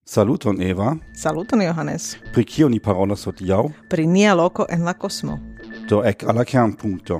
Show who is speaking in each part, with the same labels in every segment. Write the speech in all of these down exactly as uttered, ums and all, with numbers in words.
Speaker 1: Saluton Eva.
Speaker 2: Saluton Johannes.
Speaker 1: Pri kio ni parolas hodiaŭ?
Speaker 2: Pri nia loko en la kosmo.
Speaker 1: Do ek al la kernpunkto.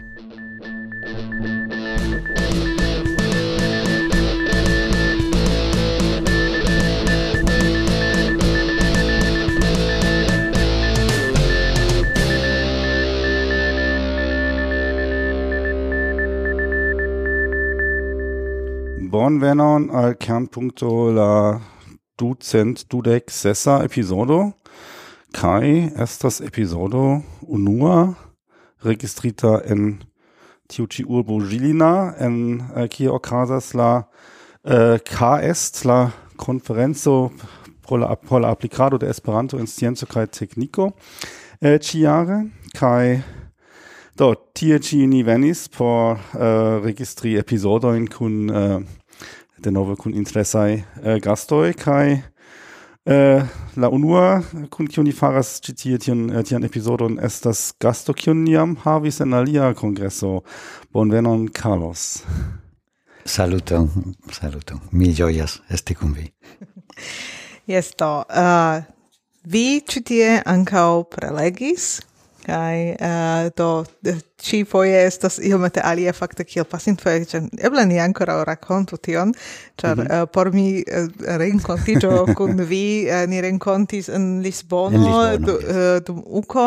Speaker 1: Bonvenon al kernpunkto la ducent dudek sesa episodo, kai estas episodo unua registrita en tiu ĉi urbo Žilina, en uh, kie okazas la uh, K est, la konferenco por la, por la aplikado de Esperanto en scienco kaj tekniko uh, ĉijare, kaj do tie ĉi ni venis por uh, registri episodojn kun uh, denove kun interesaj uh, gastoj, kaj uh, la unua kun kiu ni faras ĉi tie tiun uh, tian episodon estas gasto kiun ni jam havis en alia kongreso. Bonvenon Carlos.
Speaker 3: Saluton, saluton. Mi ĝojas esti kun vi.
Speaker 2: Jes, do, uh, vi ĉi tie ankaŭ prelegis, kai uh, do ci foje estas iomete alia fakte kiel pasinfoje, ĉar eble ni ankoraŭ rakontu tion, ĉar mm-hmm. uh, por mi uh, renkontiĝo kun vi uh, ni renkontis en Lisbono,
Speaker 3: en Lisbono
Speaker 2: du, uh, dum uko.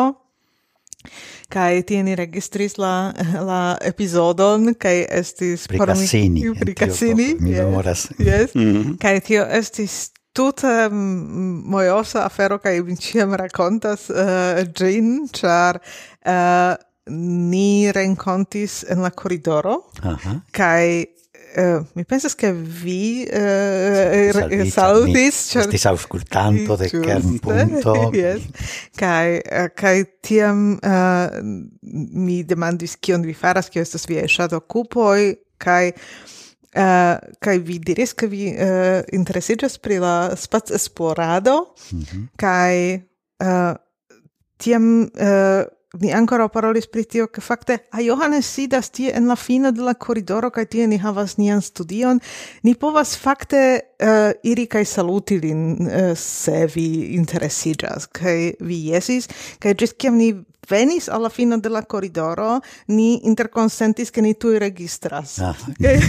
Speaker 2: Kai tie ni registris la la episodon, kai estis
Speaker 3: pri
Speaker 2: por mi
Speaker 3: Cassini,
Speaker 2: pri Cassini,
Speaker 3: mi memoras.
Speaker 2: Yes.
Speaker 1: Mm-hmm.
Speaker 2: Kai tio estis tute mojosa afero, kai mi ĉiam rakontas uh, ĝin, ĉar uh, ni renkontis en la koridoro,
Speaker 3: Aha.
Speaker 2: kai uh, mi pensas ke vi uh,
Speaker 3: Salvita,
Speaker 2: salutis,
Speaker 3: mi estis aŭskultanto de
Speaker 2: Ĝuste,
Speaker 3: Kernpunto.
Speaker 2: yes. Kai uh, kai tiam uh, mi demandis kion vi faras, kio estas viaj ŝatokupoj, kai Uh, kai vi diris ke vi uh, interesiĝas pri la spac-esplorado,
Speaker 3: Mhm.
Speaker 2: kai uh, tiam uh, ni ankoraŭ parolis pri tio, ke fakte a Johannes sidas tie en la fino de la koridoro, kaj tie ni havas nian studion. Ni povas fakte uh, iri kaj saluti lin, uh, se vi interesiĝas, kaj vi jesis, kaj ĝis kiam ni venis alla fino de la koridoro, ni interkonsentis ke ni tuj registras.
Speaker 3: Ah.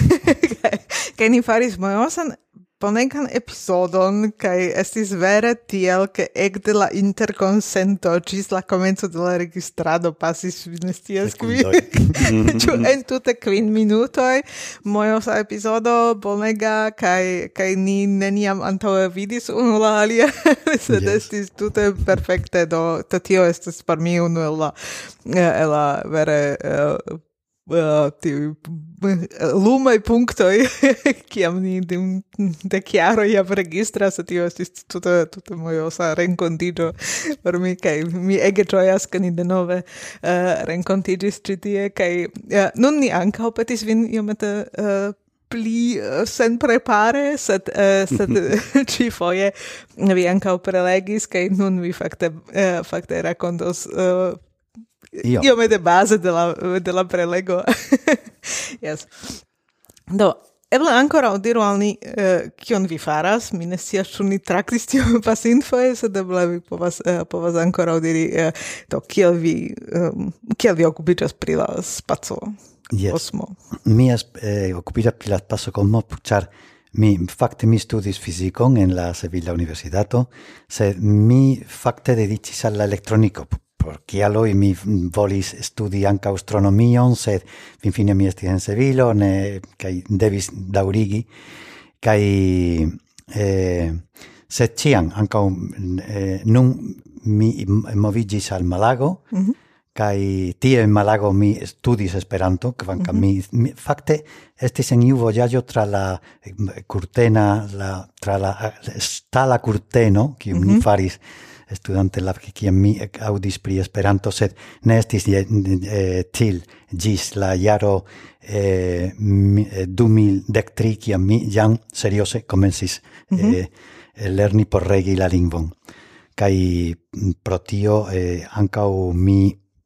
Speaker 2: Kaj ni faris mojosan bonegan episodon, kaj estis vere tiel, ke ekde la interkonsento ĝis la komenco de la registrado pasis, vi ne scias kvin, ĉu entute kvin minutoj, mojosa epizodo, bonega, kaj kaj ni neniam antaŭe vidis unu la alia, sed
Speaker 3: Yes.
Speaker 2: estis tute perfekte, do to tio estas por mi unu el la, el la vere uh, Uh, tiu uh, lumaj punktoj, kiam ni dum dek jaroj jam registras, tio estis tute, tute mojosa renkontiĝo por mi, kaj mi ege ĝojas, ke ni denove uh, renkontiĝis ĉi tie, kaj uh, nun ni ankaŭ petis vin iomete uh, pli uh, sen prepare, sed, uh, sed ĉi foje vi ankaŭ prelegis, kaj nun vi fakte, uh, fakte rakontos uh,
Speaker 3: Io.
Speaker 2: Io me de base de la, de la prelego. Yes. Do, eble ancora diru al ni uh, kion vi faras, mi ne scias ĉu ni traktis tion pasinfoje, sed eble vi povas, uh, povas ancora diri uh, do, kiel vi, um, kiel vi okupiĝas pri la spaco,
Speaker 3: Yes.
Speaker 2: kosmo.
Speaker 3: Mi es, eh, okupiĝas pri la spaco kosmo, ĉar mi fakte mi studis fizikon en la Sevilla Universitato, sed mi fakte dediĉis al la elektroniko. Por kialoj mi volis studi ankaŭ astronomion, sed finfine mi estis en Sevilo, ne, kaj devis daŭrigi, kaj eh, sed ĉiam ankaŭ eh, nun mi moviĝis al Malago,
Speaker 2: Mhm.
Speaker 3: kaj tie en Malago mi studis Esperanto, kvankam mi, mi fakte estis en iu vojaĝo tra la kurtena, la, tra la ŝtala kurteno, kiun ni faris studante la kiam mi aŭdis pri Esperanto, sed ne estis eh, til ĝis la jaro eh, du mil dek tri, kiam mi jam serioze komencis eh, lerni por regi la lingvon. Kaj pro tio eh, ankaŭ mi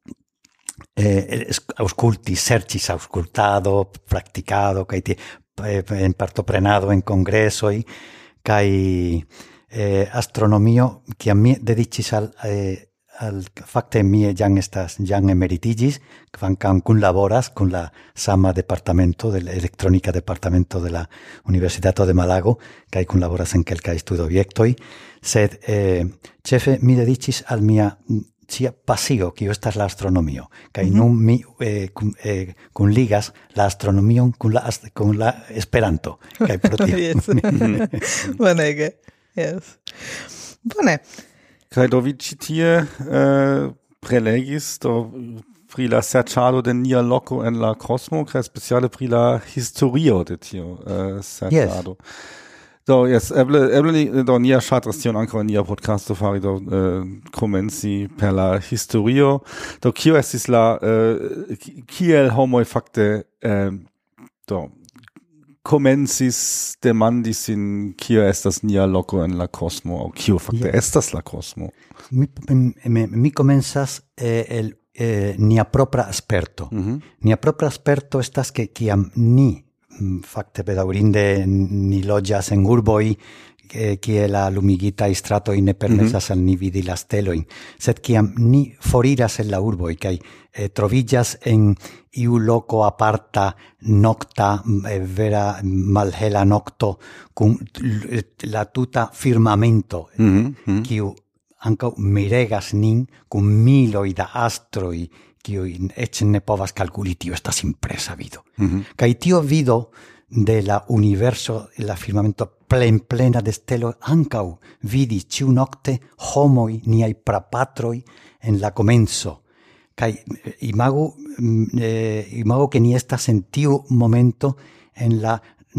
Speaker 3: eh, aŭskultis, serĉis aŭskultado, praktikado, kaj tie, eh, en partoprenado en kongresoj, kaj eh, astronomio kiam mi dediĉis al eh, al fakte mi jam estas jam emeritiĝis, kvankam kunlaboras kun la sama departamento de la elektronika departamento de la Universitato de Malago kaj kunlaboras en kelkaj studobjektoj, sed eh, ĉefe mi dediĉis al mia cia pasio, kiu estas la astronomio, kaj mm-hmm. nun mi eh, kun, eh, kunligas la astronomion kun la, kun la Esperanto. Kaj pro tio.
Speaker 2: Yes. Bonege. Yes. Bone.
Speaker 1: Kaj do vi ĉi tie uh, prelegis do pri la serĉado de nia loko en la kosmo, kaj speciale pri la historio de tio uh, serĉado. Yes. Do, yes, eble, eble do nia ŝatras tion ankaŭ en nia podcasto fari do uh, komenci per la historio. Do kio estis la uh, kiel homoj fakte uh, do komencis demandi sin kio estas nia loko en la kosmo aŭ kio fakte yeah. estas la kosmo.
Speaker 3: Mi, mi, mi comenzas eh, el eh, nia propra sperto. Mm-hmm. Nia propra sperto estas ke kiam ni fakte bedaŭrinde ni loĝas en urboj kie la lumigitaj stratoj ne permesas mm-hmm. al ni vidi la stelojn, sed kiam ni foriras el la urboj kaj eh, troviĝas en iu loko aparta nokta eh, vera malhela nokto kun la tuta firmamento mm-hmm. kiu ankaŭ miregas nin kun miloj da astroj kiuj eĉ ne povas kalkuli, tio estas impresa vido. Mm-hmm. Kaj tio vido de la universo, la firmamento plen plena de stelo, ankaŭ vidis ĉiunokte homoj, niaj prapatroj en la komenco. Kaj imagu, eh, imagu ke ni estas en tiu momento en la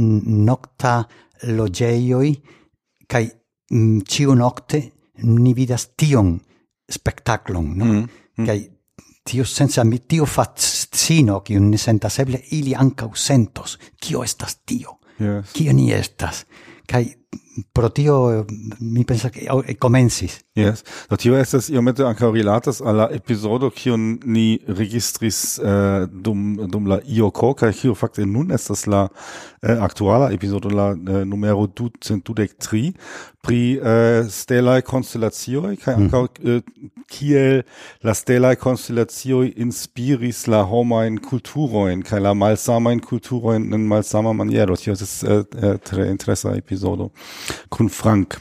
Speaker 3: nokta loĝejoj, kaj ĉiunokte ni vidas tion spektaklon, no? Mm-hmm. Kaj tio senza mi tio fascino kiu ni sentas, eble ili ankaŭ sentos kio estas tio, yes. Kio ni estas, kaj pro tio mi pensas ke komencis.
Speaker 1: Yes, do tio estas iomete ankaŭ rilatas al la epizodo kiun ni registris uh, dum dum la I O K, kaj kiu fakte nun estas la uh, aktuala epizodo, la uh, numero ducent dudek tri pri uh, stelaj konstelacioj, kaj ankaŭ uh, kiel la stelaj konstelacioj inspiris la homajn kulturojn kaj la malsamajn kulturojn en malsama maniero. Tio estas uh, uh, tre interesa epizodo kun Frank.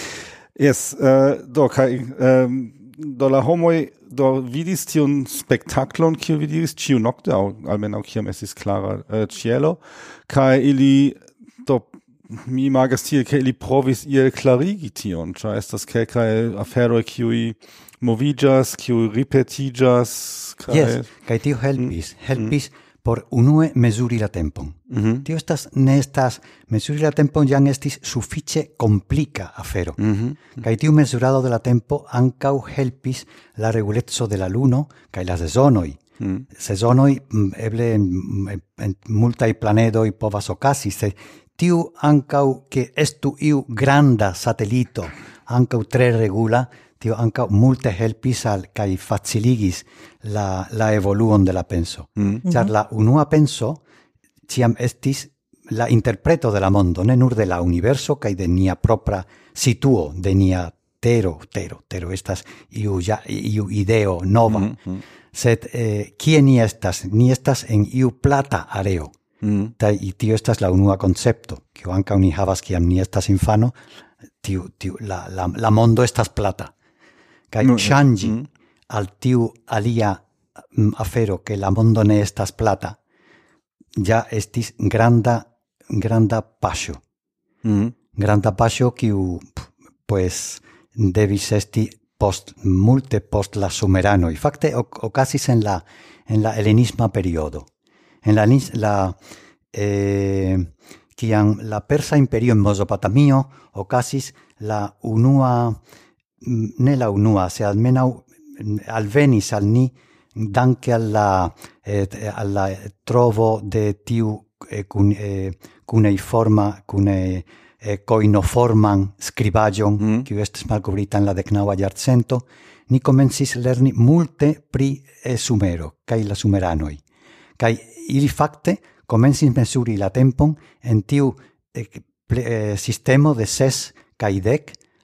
Speaker 1: Yes, uh, do kai um, do la homoj do vidis tion spektaklon kiu vidis ĉiu nokte aŭ almenaŭ kiam estis klara uh, ĉielo, kaj ili do mi imagas tie ke ili provis iel klarigi tion, ĉar estas kelkaj aferoj kiuj moviĝas, kiuj ripetiĝas. Kaj
Speaker 3: yes, kaj tio helpis, mm, helpis mm. por unue mesuri la tempon. Mm-hmm. Tio estas ne estas mesuri la tempon jam estis sufiĉe komplika afero. Mm-hmm. Kaj tiu mesurado de la tempo ankaŭ helpis la reguleco de la luno kaj la sezonoj. Mm. Sezonoj eble en, en multaj planedoj povas okazi, sed tiu ankaŭ ke estu iu granda satelito ankaŭ tre regula, tio ankaŭ multe helpis al kaj faciligis la, la evoluon de la penso. Mm. Ĉar la unua penso ĉiam estis la interpreto de la mondo, ne nur de la universo kaj de nia propra situo, de nia tero, tero, tero estas iu, ja, iu ideo nova. Mm-hmm. Sed eh, kie ni estas? Ni estas en iu plata areo. Mm. Tai, tio estas la unua koncepto, kiu ankaŭ ni havas kiam ni estas infano, tiu, tiu, la, la, la mondo estas plata. Kaj no, ŝanĝi mm. al tiu alia mm, afero ke la mondo ne estas plata, ja estis granda granda paŝo. Mm. Granda paŝo kiu pues devis esti post multe post la sumeranoj. Fakte okazis en la en la helenisma periodo. En la la eh kiam la persa imperio en Mesopotamio okazis la unua ne la unua, se almenaŭ alvenis al ni danke al la eh, al la trovo de tiu eh, kun eh, kuneiforma kune eh, koinoforman skribaĵon, mm. kiu estis malkovrita en la deknaŭa jarcento, ni komencis lerni multe pri eh, Sumero kaj la sumeranoj. Kaj ili fakte komencis mesuri la tempon en tiu eh, ple, eh, sistemo de ses kaj dek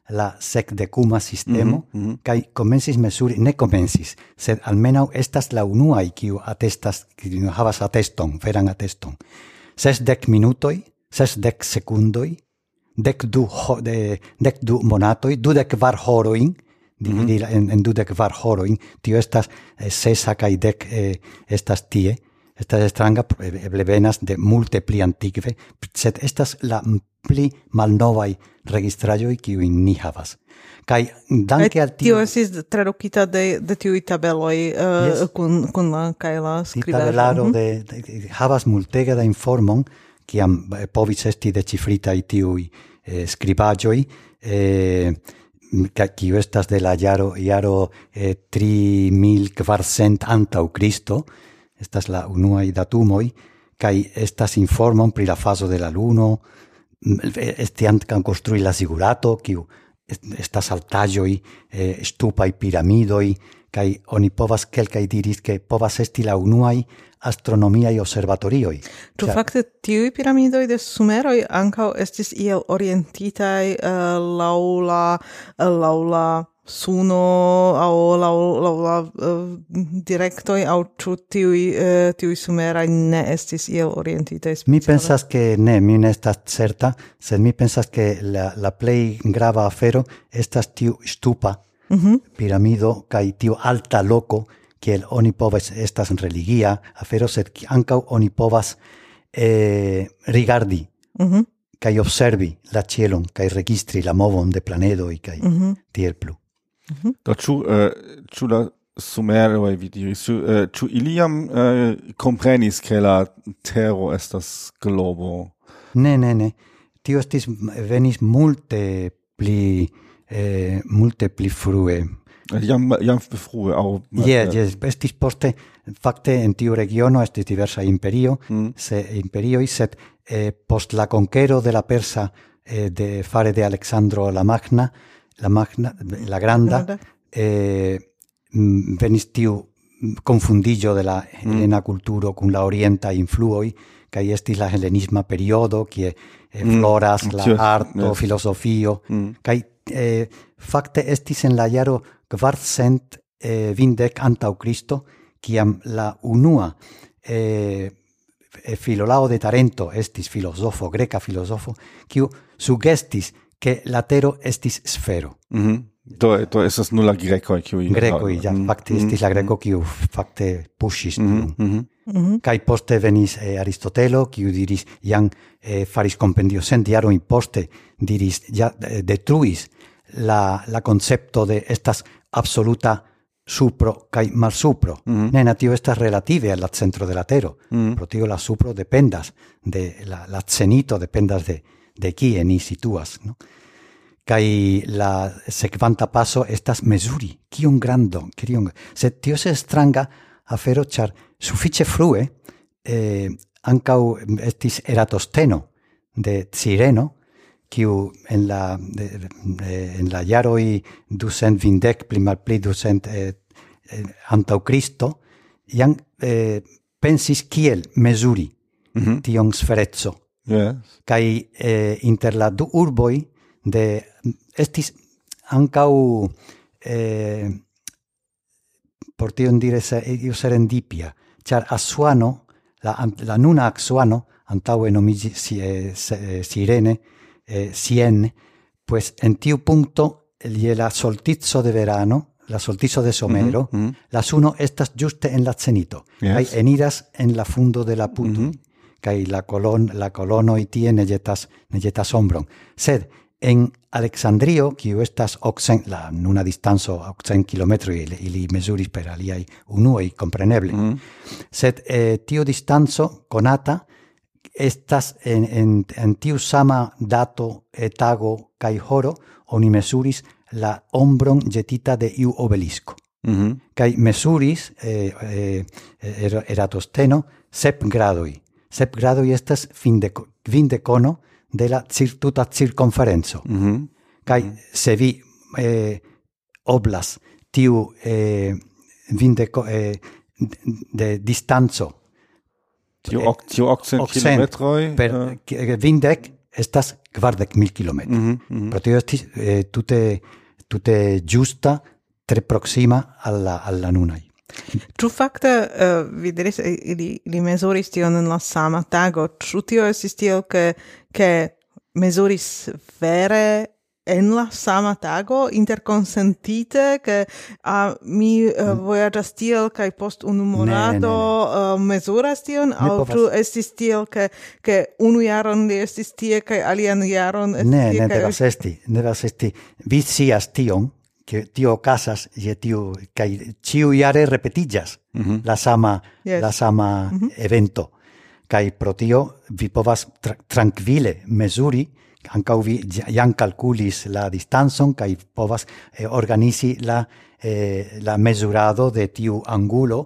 Speaker 3: la sekdekuma sistemo,
Speaker 1: Mhm, mhm.
Speaker 3: kaj komencis mesuri, ne komencis, sed almenaŭ estas la unuaj kiu atestas, kiu havas ateston, veran ateston. Sesdek minutoj, sesdek sekundoj, dek du, ho, de, dek du monatoj, dudek kvar horojn, dividi mm-hmm. en, en dudek kvar horojn, tio estas eh, sesa kaj dek eh, estas tie, estas stranga, eble venas de multe pli antikve, sed estas la pli malnovaj registraĵoj kiujn ni havas. Kaj danke al
Speaker 2: tio
Speaker 3: tio
Speaker 2: estis tradukita de de tiuj tabeloj uh,
Speaker 3: Yes.
Speaker 2: kun kun la kaj la
Speaker 3: Ti
Speaker 2: skribaĵo.
Speaker 3: tabelaro
Speaker 2: Mhm.
Speaker 3: de, de, havas multege da informon kiam eh, povis esti decifritaj tiuj eh, skribaĵoj eh, ka- kiu estas de la jaro jaro eh, tri mil kvarcent antaŭ Kristo, estas la unuaj datumoj, kaj estas informon pri la fazo de la luno, mm, esti ankaŭ konstrui la zigurato, kiu est- estas altaĵoj, eh, ŝtupaj piramidoj, kaj oni povas kelkaj diris ke povas esti la unuaj astronomiaj observatorioj.
Speaker 2: Ĉu
Speaker 3: Ĉar-
Speaker 2: fakte tiuj piramidoj de Sumeroj ankaŭ estis iel orientitaj uh, laŭ la laŭ la suno aŭ laŭ laŭ la uh, direktoj aŭ ĉu tiuj uh, tiuj Sumeraj ne estis iel orientitaj
Speaker 3: Mi
Speaker 2: speciale?
Speaker 3: pensas que ne, mi ne estas certa, sed mi pensas que la, la plej grava afero estas tiu ŝtupa piramido kaj tiu alta loko, kiel oni povas estas religia afero, sed ki- ankaŭ oni povas eh, rigardi
Speaker 2: Mhm.
Speaker 3: kaj observi la ĉielon kaj registri la movon de planedoj kaj tiel plu.
Speaker 1: Do ĉu eh, ĉu la Sumeroj, vi diris, ĉu eh, ĉu ili jam eh, komprenis ke la tero estas globo?
Speaker 3: Ne, ne, ne. Tio estis venis multe pli eh, multe pli frue.
Speaker 1: Jam jam frue aŭ
Speaker 3: Yes, yes, estis poste, fakte en tiu regiono estis diversa imperio,
Speaker 1: Mm.
Speaker 3: se imperioj, sed eh, post la conquero de la persa eh, de fare de Alexandro la Magna, la Magna, la Granda,
Speaker 2: Granda.
Speaker 3: eh, mm, venis tiu confundillo de la helena culturo kun la orienta influoj, kaj estis la helenisma periodo, kie eh, floras la
Speaker 1: Yes,
Speaker 3: arto,
Speaker 1: yes.
Speaker 3: filosofio, kaj eh, fakte estis en la jaro kvarcent eh, vindek antaŭ Kristo, kiam la unua eh, eh, Filolao de Tarento estis filosofo, greka filosofo, kiu sugestis ke la tero estis sfero.
Speaker 1: Mhm. Do, do estas nur la grekoj kiuj
Speaker 3: Grekoj, ja,
Speaker 1: Mm,
Speaker 3: fakte
Speaker 1: mm,
Speaker 3: estis la greko kiu fakte puŝis
Speaker 1: mhm,
Speaker 3: tion.
Speaker 1: mhm.
Speaker 3: Kaj poste venis eh, Aristotelo, kiu diris, jam eh, faris kompendio cent jarojn poste, diris, ja eh, detruis la, la concepto de estas absoluta supro kaj malsupro. Ne, na tio estas relative al la centro de la tero. Pro tio la supro dependas de la, la cenito, dependas de, de kie ni situas, no? Kaj la sekvanta paso estas mezuri, kiom grandon, kiom, sed tio estas stranga afero, ĉar sufiĉe frue eh, ankaŭ estis Eratosteno de Cireno, kiu en la de, de, en la jaroj ducent vindek pli malpli ducent eh, eh, antaŭ Kristo jam eh, pensis kiel mezuri tion sfereco.
Speaker 1: Yes.
Speaker 3: Kaj eh, inter la du urboj de estis ankaŭ eh, por tion dire se, iu serendipia, ĉar Asuano, la, la nuna Asuano, antaŭe nomiĝis si, eh, se- Sirene, eh, Sienne, pues en tiu punto, je la solstizo de verano, la solstizo de somero, la suno estas juste en la cenito,
Speaker 1: Yes.
Speaker 3: kaj eniras en la fundo de la puto, kaj la colon la colonoj tie ne ĵetas ne ĵetas ombron. Sed en Aleksandrio, kiu estas okcent, la nuna distanco okcent kilometroj, ili, ili mezuris per aliaj unuoj, kompreneble. Sed eh, tiu distanco konata estas en, en, en tiu sama dato, eh, tago kaj horo, oni mesuris la ombron ĵetita de iu obelisko.
Speaker 1: Mhm.
Speaker 3: Kaj mesuris eh, eh, er- Eratosteno sep gradoj. Sep gradoj estas findeko, kvindekono de la cir, tuta circonferenco.
Speaker 1: Mhm.
Speaker 3: Kaj se vi eh, oblas tiu eh, vindeko, eh, de distanco
Speaker 1: Tio ok, tio okcent
Speaker 3: okcent
Speaker 1: kilometroj
Speaker 3: per
Speaker 1: eh,
Speaker 3: eh, vindek estas kvardek mil kilometro.
Speaker 1: Mhm, mhm.
Speaker 3: Pro tio estis eh, tute tute giusta tre proxima alla alla nunai.
Speaker 2: Ĉu fakte uh, vi diris eh, ili ili mezuris tion en la sama tago? Ĉu tio estis tiel ke ke mezuris vere en la sama tago interkonsentite ke uh, mi uh, vojaĝas tiel kaj post unu monato uh, mezuras tion aŭ
Speaker 3: povas.
Speaker 2: ĉu estis tiel ke ke unu jaron li estis tie kaj alian jaron estis
Speaker 3: Ne,
Speaker 2: tie
Speaker 3: ne
Speaker 2: kaj
Speaker 3: devas esti, ne devas esti. Vi scias tion, que tio casas je tiu kaj ĉiu jare repetiĝas la sama
Speaker 2: Yes.
Speaker 3: la sama evento. Kaj pro tio vi povas tra trankvile mezuri, ankaŭ vi jam kalkulis la distancon kaj povas eh, organizi la eh, la mezurado de tiu angulo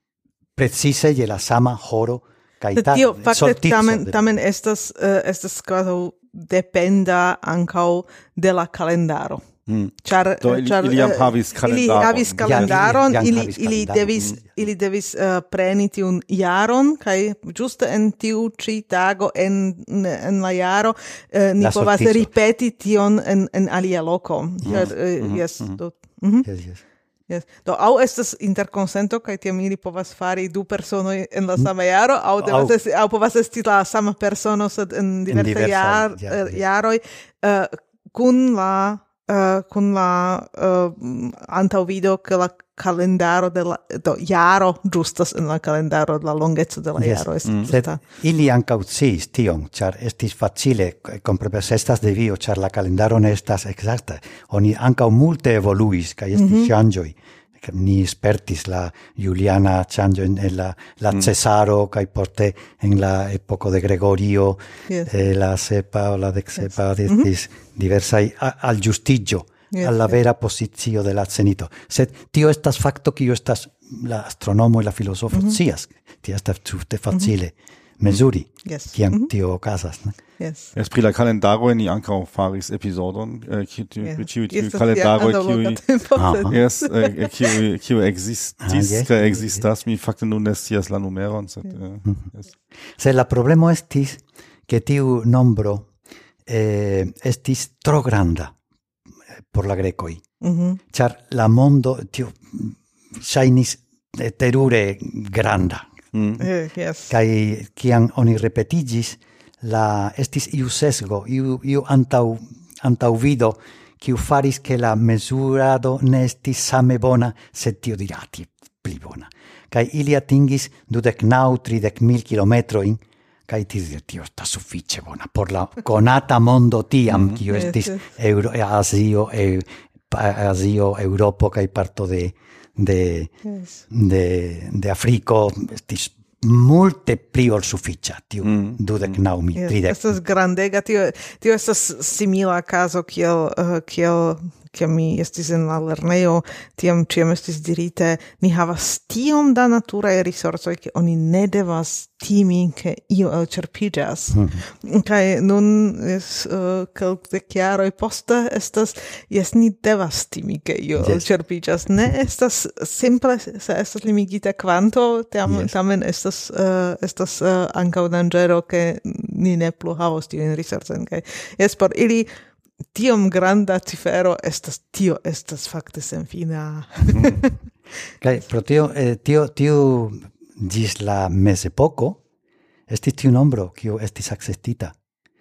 Speaker 3: precise je la sama horo kaj
Speaker 2: Sed
Speaker 3: tal.
Speaker 2: tio fakte
Speaker 3: solstico
Speaker 2: tamen
Speaker 3: de-
Speaker 2: tamen estas uh, estas kvazaŭ dependa ankaŭ de la kalendaro. Char,
Speaker 1: Do ili-
Speaker 2: char,
Speaker 1: ili jam
Speaker 2: eh,
Speaker 1: havis
Speaker 2: Ili
Speaker 1: kalendaron.
Speaker 2: havis
Speaker 3: Ja,
Speaker 2: kalendaron,
Speaker 3: ili jam
Speaker 2: ili,
Speaker 3: havis
Speaker 2: ili
Speaker 3: kalendaron.
Speaker 2: devis, ili devis uh, preni tiun jaron, kaj ĝuste en tiu ĉi tago en, en la jaro uh, ni
Speaker 3: La
Speaker 2: povas
Speaker 3: solstico.
Speaker 2: ripeti tion en, en alia loko. Char, uh, yes, do, mhm.
Speaker 3: Yes, yes.
Speaker 2: Yes. Do aŭ estas interkonsento kaj tiam ili povas fari du personoj en la sama jaro aŭ devas
Speaker 3: Aŭ-
Speaker 2: esti aŭ povas esti la sama persono sed en diversaj
Speaker 3: diversaj,
Speaker 2: jar,
Speaker 3: ja,
Speaker 2: eh,
Speaker 3: yes.
Speaker 2: jaroj uh, kun la uh, kun la uh, antaŭvido ke la kalendaro de la do jaro ĝustas en la kalendaro la longeco de la
Speaker 3: Yes.
Speaker 2: jaro estas
Speaker 3: Sed
Speaker 2: ĝusta.
Speaker 3: ili ankaŭ sciis tion, ĉar estis facile, komprenas estas devio, ĉar la kalendaro ne estas ekzakta. Oni ankaŭ multe evoluis kaj estis ŝanĝoj. Ni spertis la Juliana ŝanĝo en la la Cesaro kaj poste en la epoko de Gregorio,
Speaker 2: Yes.
Speaker 3: eh, la sepa o la deksepa estis diversaj a- aljustiĝo
Speaker 2: Yes,
Speaker 3: al la
Speaker 2: yes.
Speaker 3: vera pozicio de la cenito. Sed tio estas fakto kiu estas la astronomo la filosofo scias. Tio estas tute facile mezuri
Speaker 2: Yes.
Speaker 3: kiam tio okazas. Ne?
Speaker 2: Yes.
Speaker 1: Es pri la kalendaro ni ankaŭ faris epizodon, eh, kiu tiu
Speaker 2: Yes.
Speaker 1: pri ĉiuj tiuj
Speaker 2: Estas
Speaker 1: kalendaroj,
Speaker 2: ja antaŭ longa
Speaker 1: kiuj
Speaker 2: tempo,
Speaker 3: Aha.
Speaker 2: sed-
Speaker 1: Yes, eh, kiu kiu ekzistis
Speaker 3: Ah, yes.
Speaker 1: kaj ekzistas, mi fakte nun ne scias la numeron, sed eh, yes.
Speaker 3: Se la problemo estis ke tiu nombro eh, estis tro granda eh, por la grekoj.
Speaker 2: Mhm.
Speaker 3: Ĉar la mondo tio ŝajnis eh, terure granda.
Speaker 2: Eh, Yes.
Speaker 3: Kai kiam oni repetigis la estis iu sesgo, iu, iu antau, antau vido, kiu faris ke la mesurado ne estis same bona, sed tio dirati pli bona. Kai ili atingis dudek nau, tridek mil kilometroin, kai tio tio sta suffice bona por la conata mondo tiam, kiu
Speaker 2: Yes,
Speaker 3: estis
Speaker 2: yes.
Speaker 3: Euro, Asio, e, Asio, Europo, kai parto de de
Speaker 2: Yes.
Speaker 3: de, de Afriko estis multe pli ol sufiĉa tiu dudek naŭ mil,
Speaker 2: Yes,
Speaker 3: tridek.
Speaker 2: estas grandega, tio, tio estas simila caso kiel, uh, kiel, kiel mi estis en la lernejo, tiam ĉiam estis dirite, ni havas tiom da naturaj risorsoj, ke oni ne devas timi, ke io elĉerpiĝas. Kaj nun, es, uh, kelkdek jaroj poste, estas, jes, ni devas timi, ke io
Speaker 3: Yes.
Speaker 2: elĉerpiĝas. Ne estas simple, se estas limigita kvanto, tam,
Speaker 3: Yes.
Speaker 2: tamen estas, uh, estas uh, ankaŭ danĝero, ke ni ne plu havos tiujn risorcojn. Kaj jes, por ili tiom granda cifero estas tio estas fakte senfina.
Speaker 3: Kaj pro tio eh, tio tio ĝis la mezepoko estis tiu nombro kiu estis akceptita.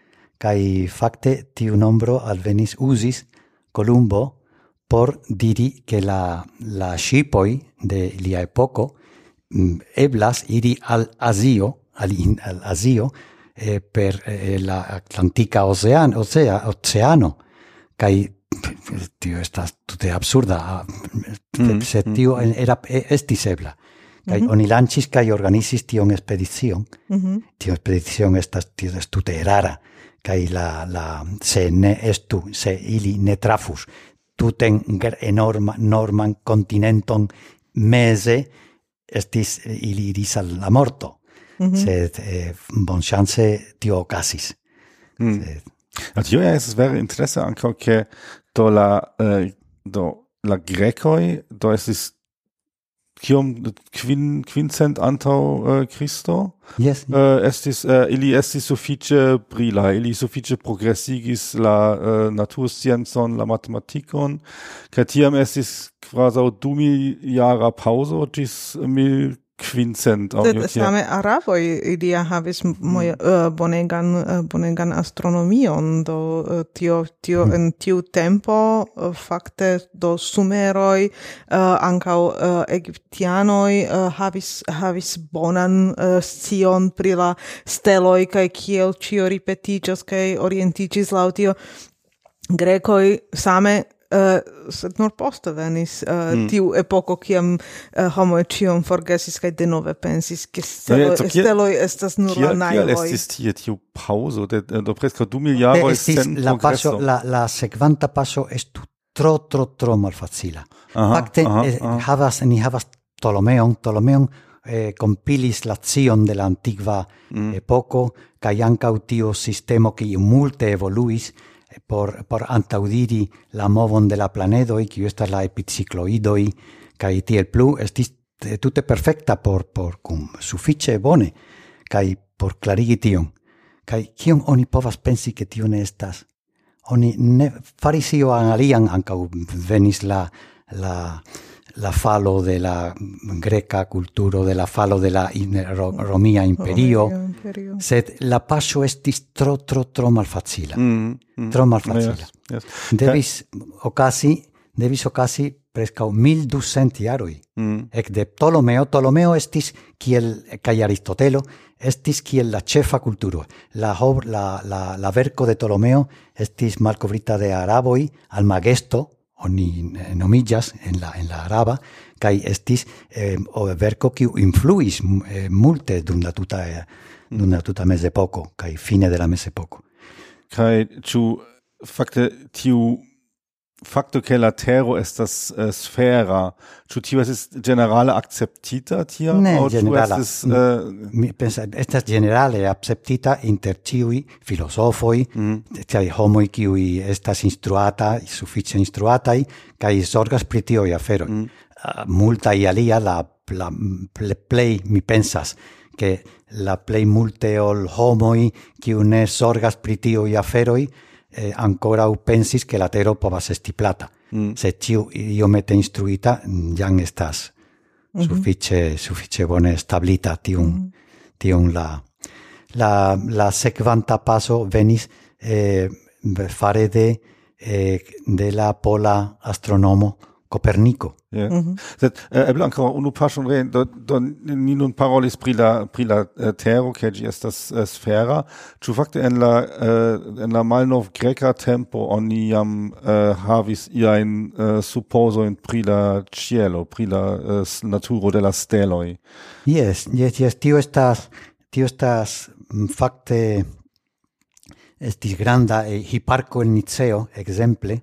Speaker 3: Kaj fakte tiu nombro alvenis uzis Columbo por diri ke la la ŝipoj de lia epoko mm, eblas iri al Azio, al, in, al Azio, eh, per eh, la Atlantika Ocean, Ocea, Oceano, kaj tio estas tute absurda, mm, se tio mm. era estis ebla. Kaj oni lanĉis kaj organizis tion ekspedicion. Tio ekspedicion estas tio estas tute erara. Kaj la, la, se ne estu, se ili ne trafus tuten enorma, norman kontinenton meze, estis ili iris al la morto. Mm-hmm. Sed eh, bonŝance tio okazis.
Speaker 1: Mm.
Speaker 3: Sed,
Speaker 1: Ja, tio ja estas vere interese ankaŭ ke do la eh, do la grekoj do estis kiom quin quincent antau uh, Christo.
Speaker 3: Yes.
Speaker 1: Uh, estis uh, ili estis sufiĉe brila, ili sufiĉe progresigis la uh, natursciencon, la matematikon, kaj tiam estis kvazaŭ du miljara paŭzo ĝis mil quincent.
Speaker 2: Same araboj ilia havis moja, uh, bonegan uh, bonegan astronomion, do uh, tio tio mm. en tiu tempo uh, fakte do sumeroj uh, ankaŭ uh, egiptianoj uh, havis havis bonan uh, scion pri la steloj kaj kiel ĉio ripetiĝas kaj orientiĝis laŭ tio. Grekoj same Uh, sed nur poste venis uh, mm. tiu epoko kiam uh, homoj ĉion forgesis kaj denove pensis ke steloj,
Speaker 1: ja,
Speaker 2: steloj estas nur
Speaker 1: kiel,
Speaker 2: la najloj.
Speaker 1: Kiel estis tie tiu paŭzo de, do preskaŭ du miljaroj sen
Speaker 3: la
Speaker 1: progreso?
Speaker 3: paso, la, la sekvanta paso estu tro, tro, tro malfacila. Fakte
Speaker 1: aha,
Speaker 3: eh,
Speaker 1: aha.
Speaker 3: havas, ni havas Ptolomeon, Ptolomeon eh, compilis la scion de la antigua mm. epoko, kaj ankaŭ tiu sistemo kiu multe evoluis por por antaŭdiri la movon de la planedoj, kiu estas la epicikloidoj, kaj tiel plu, estis tute perfekta por por kun sufiĉe bone kaj por klarigi tion. Kaj kion oni povas pensi ke tio ne estas? Oni ne faris ion alian, ankaŭ venis la la la falo de la greca culturo, de la falo de la ro, Romia imperio,
Speaker 2: Romia imperio.
Speaker 3: Sed la paso estis tro, tro, tro malfacila.
Speaker 1: Mm, mm,
Speaker 3: tro malfacila.
Speaker 1: Yes, yes.
Speaker 3: Devis ocasi, devis ocasi prescau mil ducent jaroi.
Speaker 1: Mm.
Speaker 3: Ec de Ptolomeo, Ptolomeo estis kiel, kai Aristotelo, estis kiel la cefa culturo. La, la, la, la verco de Ptolomeo estis malcovrita de araboi, Almagesto, oni nomillas en la en la araba, kai estis eh, o verco kiu influis eh, multe dum la tuta eh, dum la tuta mezepoko kai fine de la mezepoko.
Speaker 1: Kai ĉu fakte tiu fakto ke la tero estas uh, sfera, ĉu tio estis generale akceptita tiam?
Speaker 3: Ne
Speaker 1: aŭ ĉu
Speaker 3: generala.
Speaker 1: estis, uh,
Speaker 3: Mi pensa estas generale akceptita inter ĉiuj filozofoj, mm. kaj homoj kiuj estas instruata, sufiĉe instruataj kaj zorgas pri tiuj aferoj. Mm. Uh, multaj alia la la plej mi pensas ke la plej multe ol homoj kiuj ne zorgas pri tiuj aferoj eh, ancora pensis che la tero povas esti plata. Mm. Se tiu iomete instruita, jam estas mm-hmm. sufiĉe sufiĉe bone establita tiun mm-hmm. tiun la la la sekvanta paso venis eh, fare de eh, de la pola astronomo Copernico.
Speaker 1: Yeah. Mm-hmm. Sed uh, eble ankaŭ unu paŝon reen, do, do ni nun parolis pri la pri la uh, tero, ke ĝi estas uh, sfera. Ĉu fakte en la uh, en la malnovgreka tempo oni jam uh, havis iajn uh, supozojn pri la ĉielo, pri la uh, naturo de la steloj?
Speaker 3: Yes, yes, yes, tio estas tio estas fakte estis granda eh, Hiparko el Niceo, ekzemple,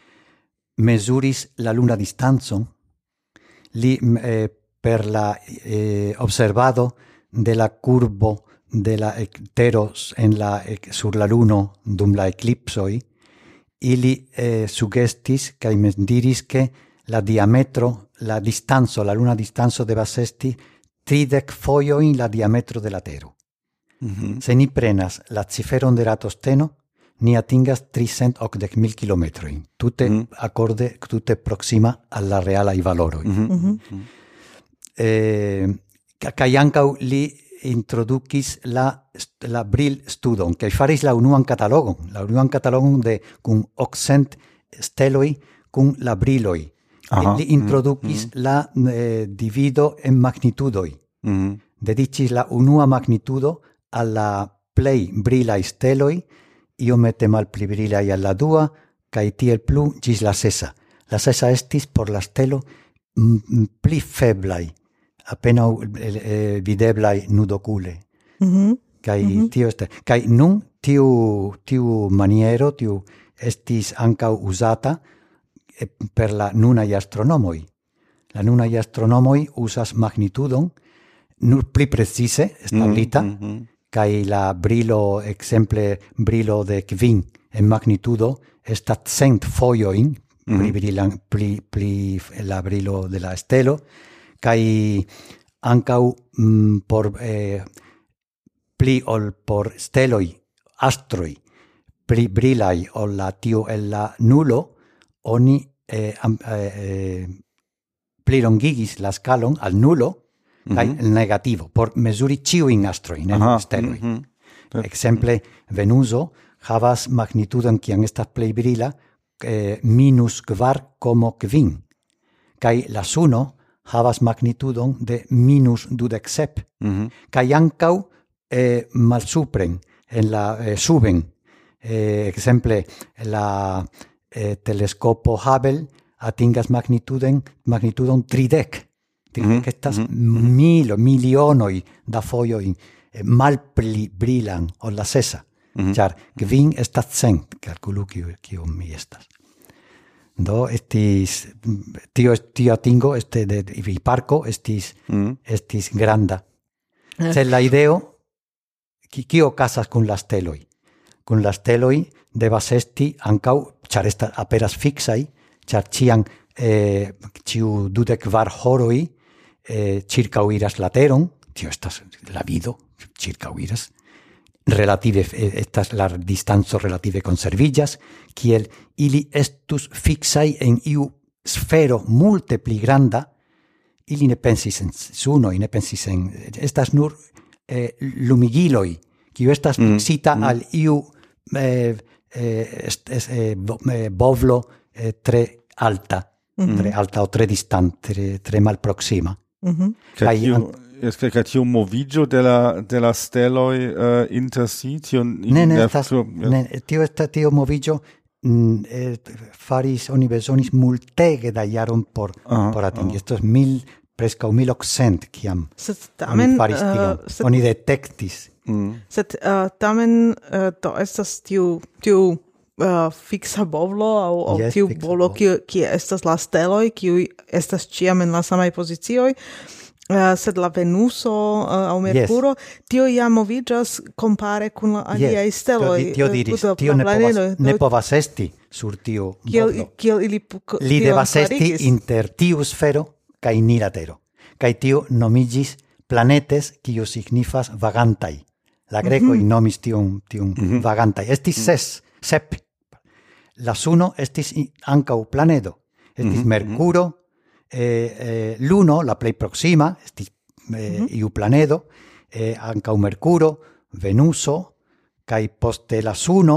Speaker 3: mesuris la luna distanzon, li eh, per la eh, observado de la curvo de la teros en la sur la luno dum la eclipsoi, ili eh, sugestis kaj diris ke la diametro, la distanzo, la luna distanzo devas esti tridek fojojn la diametro de la tero. Mm-hmm. Se ni prenas la ciferon de Eratosteno, ni atingas tricent okdek mil kilometrojn, tute mm. acorde, tute proxima al la realaj valoroj. Mm-hmm. Mm-hmm. Eh, kaj ankaŭ li introdukis la la bril studon, kaj faris la unuan katalogon, la unuan katalogon de kun okcent steloj kun la briloj. Aha. Li introdukis mm-hmm. la eh, divido en magnitudoj. Mm-hmm. Dediĉis la unua magnitudo al la plej brilaj steloj, iomete malpli brilaj al la dua, kaj tiel plu ĝis la sesa. La sesa estis por la stelo m- pli feblaj, apenaŭ eh, videblaj nudokule. Mm-hmm. Kaj mm-hmm. tio este. Kaj nun tiu tiu maniero, tiu estis ankaŭ uzata eh, per la nunaj astronomoj. La nunaj astronomoj uzas magnitudon nur pli precize establita. Mm-hmm. Kai la brilo, exemple brilo de kvin en magnitudo, estas cent fojoin, mm-hmm. pli, brilan, pli, pli la brilo de la stelo, kai ancau mm, por eh, pli ol por steloi astroi pli brilai ol la tio el la nulo oni eh, am, eh, pli longigis la scalon al nulo kai
Speaker 1: Mhm.
Speaker 3: el negativo por mesuri ciuin astroi ne
Speaker 1: Aha,
Speaker 3: steloi.
Speaker 1: mhm.
Speaker 3: Exemple, Venuso havas magnitudon kiam estas plej brila eh, minus kvar komo kvin. Kaj la suno havas magnitudon de minus dudek sep.
Speaker 1: Mhm.
Speaker 3: Kaj ankaŭ eh, malsupren en la eh, suben. Eh, exemple, la eh, teleskopo Hubble atingas magnitudon magnitudon tridek. Tridek
Speaker 1: Mhm,
Speaker 3: estas
Speaker 1: mhm,
Speaker 3: milo, milionoj da fojoj eh, malpli brilan ol la sesa.
Speaker 1: Mhm.
Speaker 3: Char kvin estas cent, kalkulu kiu kiu mi estas. Do estis tio tio atingo este de vi parco estis
Speaker 1: Mhm.
Speaker 3: estis granda. Se la ideo ki kio casas kun la steloj. Kun la steloj devas esti ankaŭ char esta aperas fixaj, char ciam eh, ciu dudek kvar horoj eh, circauiras la teron, tio estas la vido, circauiras, relative eh, estas la distanzo relative conservillas, kiel ili estus fixai en iu sfero multe pli granda, ili ne pensis en suno, ne pensis en estas nur eh, lumigiloi, kiu estas
Speaker 1: Mm,
Speaker 3: fixita
Speaker 1: mm.
Speaker 3: al iu eh, eh, est, es, eh, bo- eh, bovlo eh, tre alta, tre alta o tre distante, tre, tre malproxima.
Speaker 2: Mhm.
Speaker 1: Kaj
Speaker 3: Kaj
Speaker 1: tiu,
Speaker 3: an-
Speaker 1: es que tiu moviĝo de la de la steloj uh, inter si, tio
Speaker 3: Ne, ne, estas, ne, tio esta tio movillo mm, eh, faris, oni besonis multege da jaron por,
Speaker 1: Aha,
Speaker 3: por atingi.
Speaker 1: aha.
Speaker 3: Esto es mil, presca mil occent, kiam
Speaker 2: Sed
Speaker 3: oni
Speaker 2: tamen,
Speaker 3: faris
Speaker 2: uh,
Speaker 3: tion.
Speaker 2: sed,
Speaker 3: Oni detectis.
Speaker 1: Mm.
Speaker 2: sed uh, tamen uh, do estas tiu, tiu uh, fixa bovlo au, au
Speaker 3: Yes,
Speaker 2: tiu
Speaker 3: fixa
Speaker 2: bovlo
Speaker 3: bovlo.
Speaker 2: kiu kiu estas la steloj, kiu estas ĉiam en la samaj pozicioj. Uh, sed la Venuso uh, au Merkuro, tio ja moviĝas kompare kun la aliaj
Speaker 3: Yes,
Speaker 2: steloj.
Speaker 3: tio, tio
Speaker 2: uh,
Speaker 3: diris,
Speaker 2: kun la
Speaker 3: tio ne povas,
Speaker 2: planedoj.
Speaker 3: ne
Speaker 2: Do
Speaker 3: povas esti sur tio
Speaker 2: kiel,
Speaker 3: bovlo.
Speaker 2: kiel ili pu-
Speaker 3: Li
Speaker 2: tion
Speaker 3: devas esti
Speaker 2: klarigis?
Speaker 3: inter tiu sfero kaj ni la tero. Kaj tio nomigis planetes, kiu signifas vagantai. La grekoj nomis tion, tion vagantai. Estis ses, sep. La suno estis i- ankaŭ planedo. Estis Merkuro, eh, eh, Luno, la plej proxima, estis eh, iu planedo, eh, ankaŭ Merkuro, Venuso, kaj poste la Suno,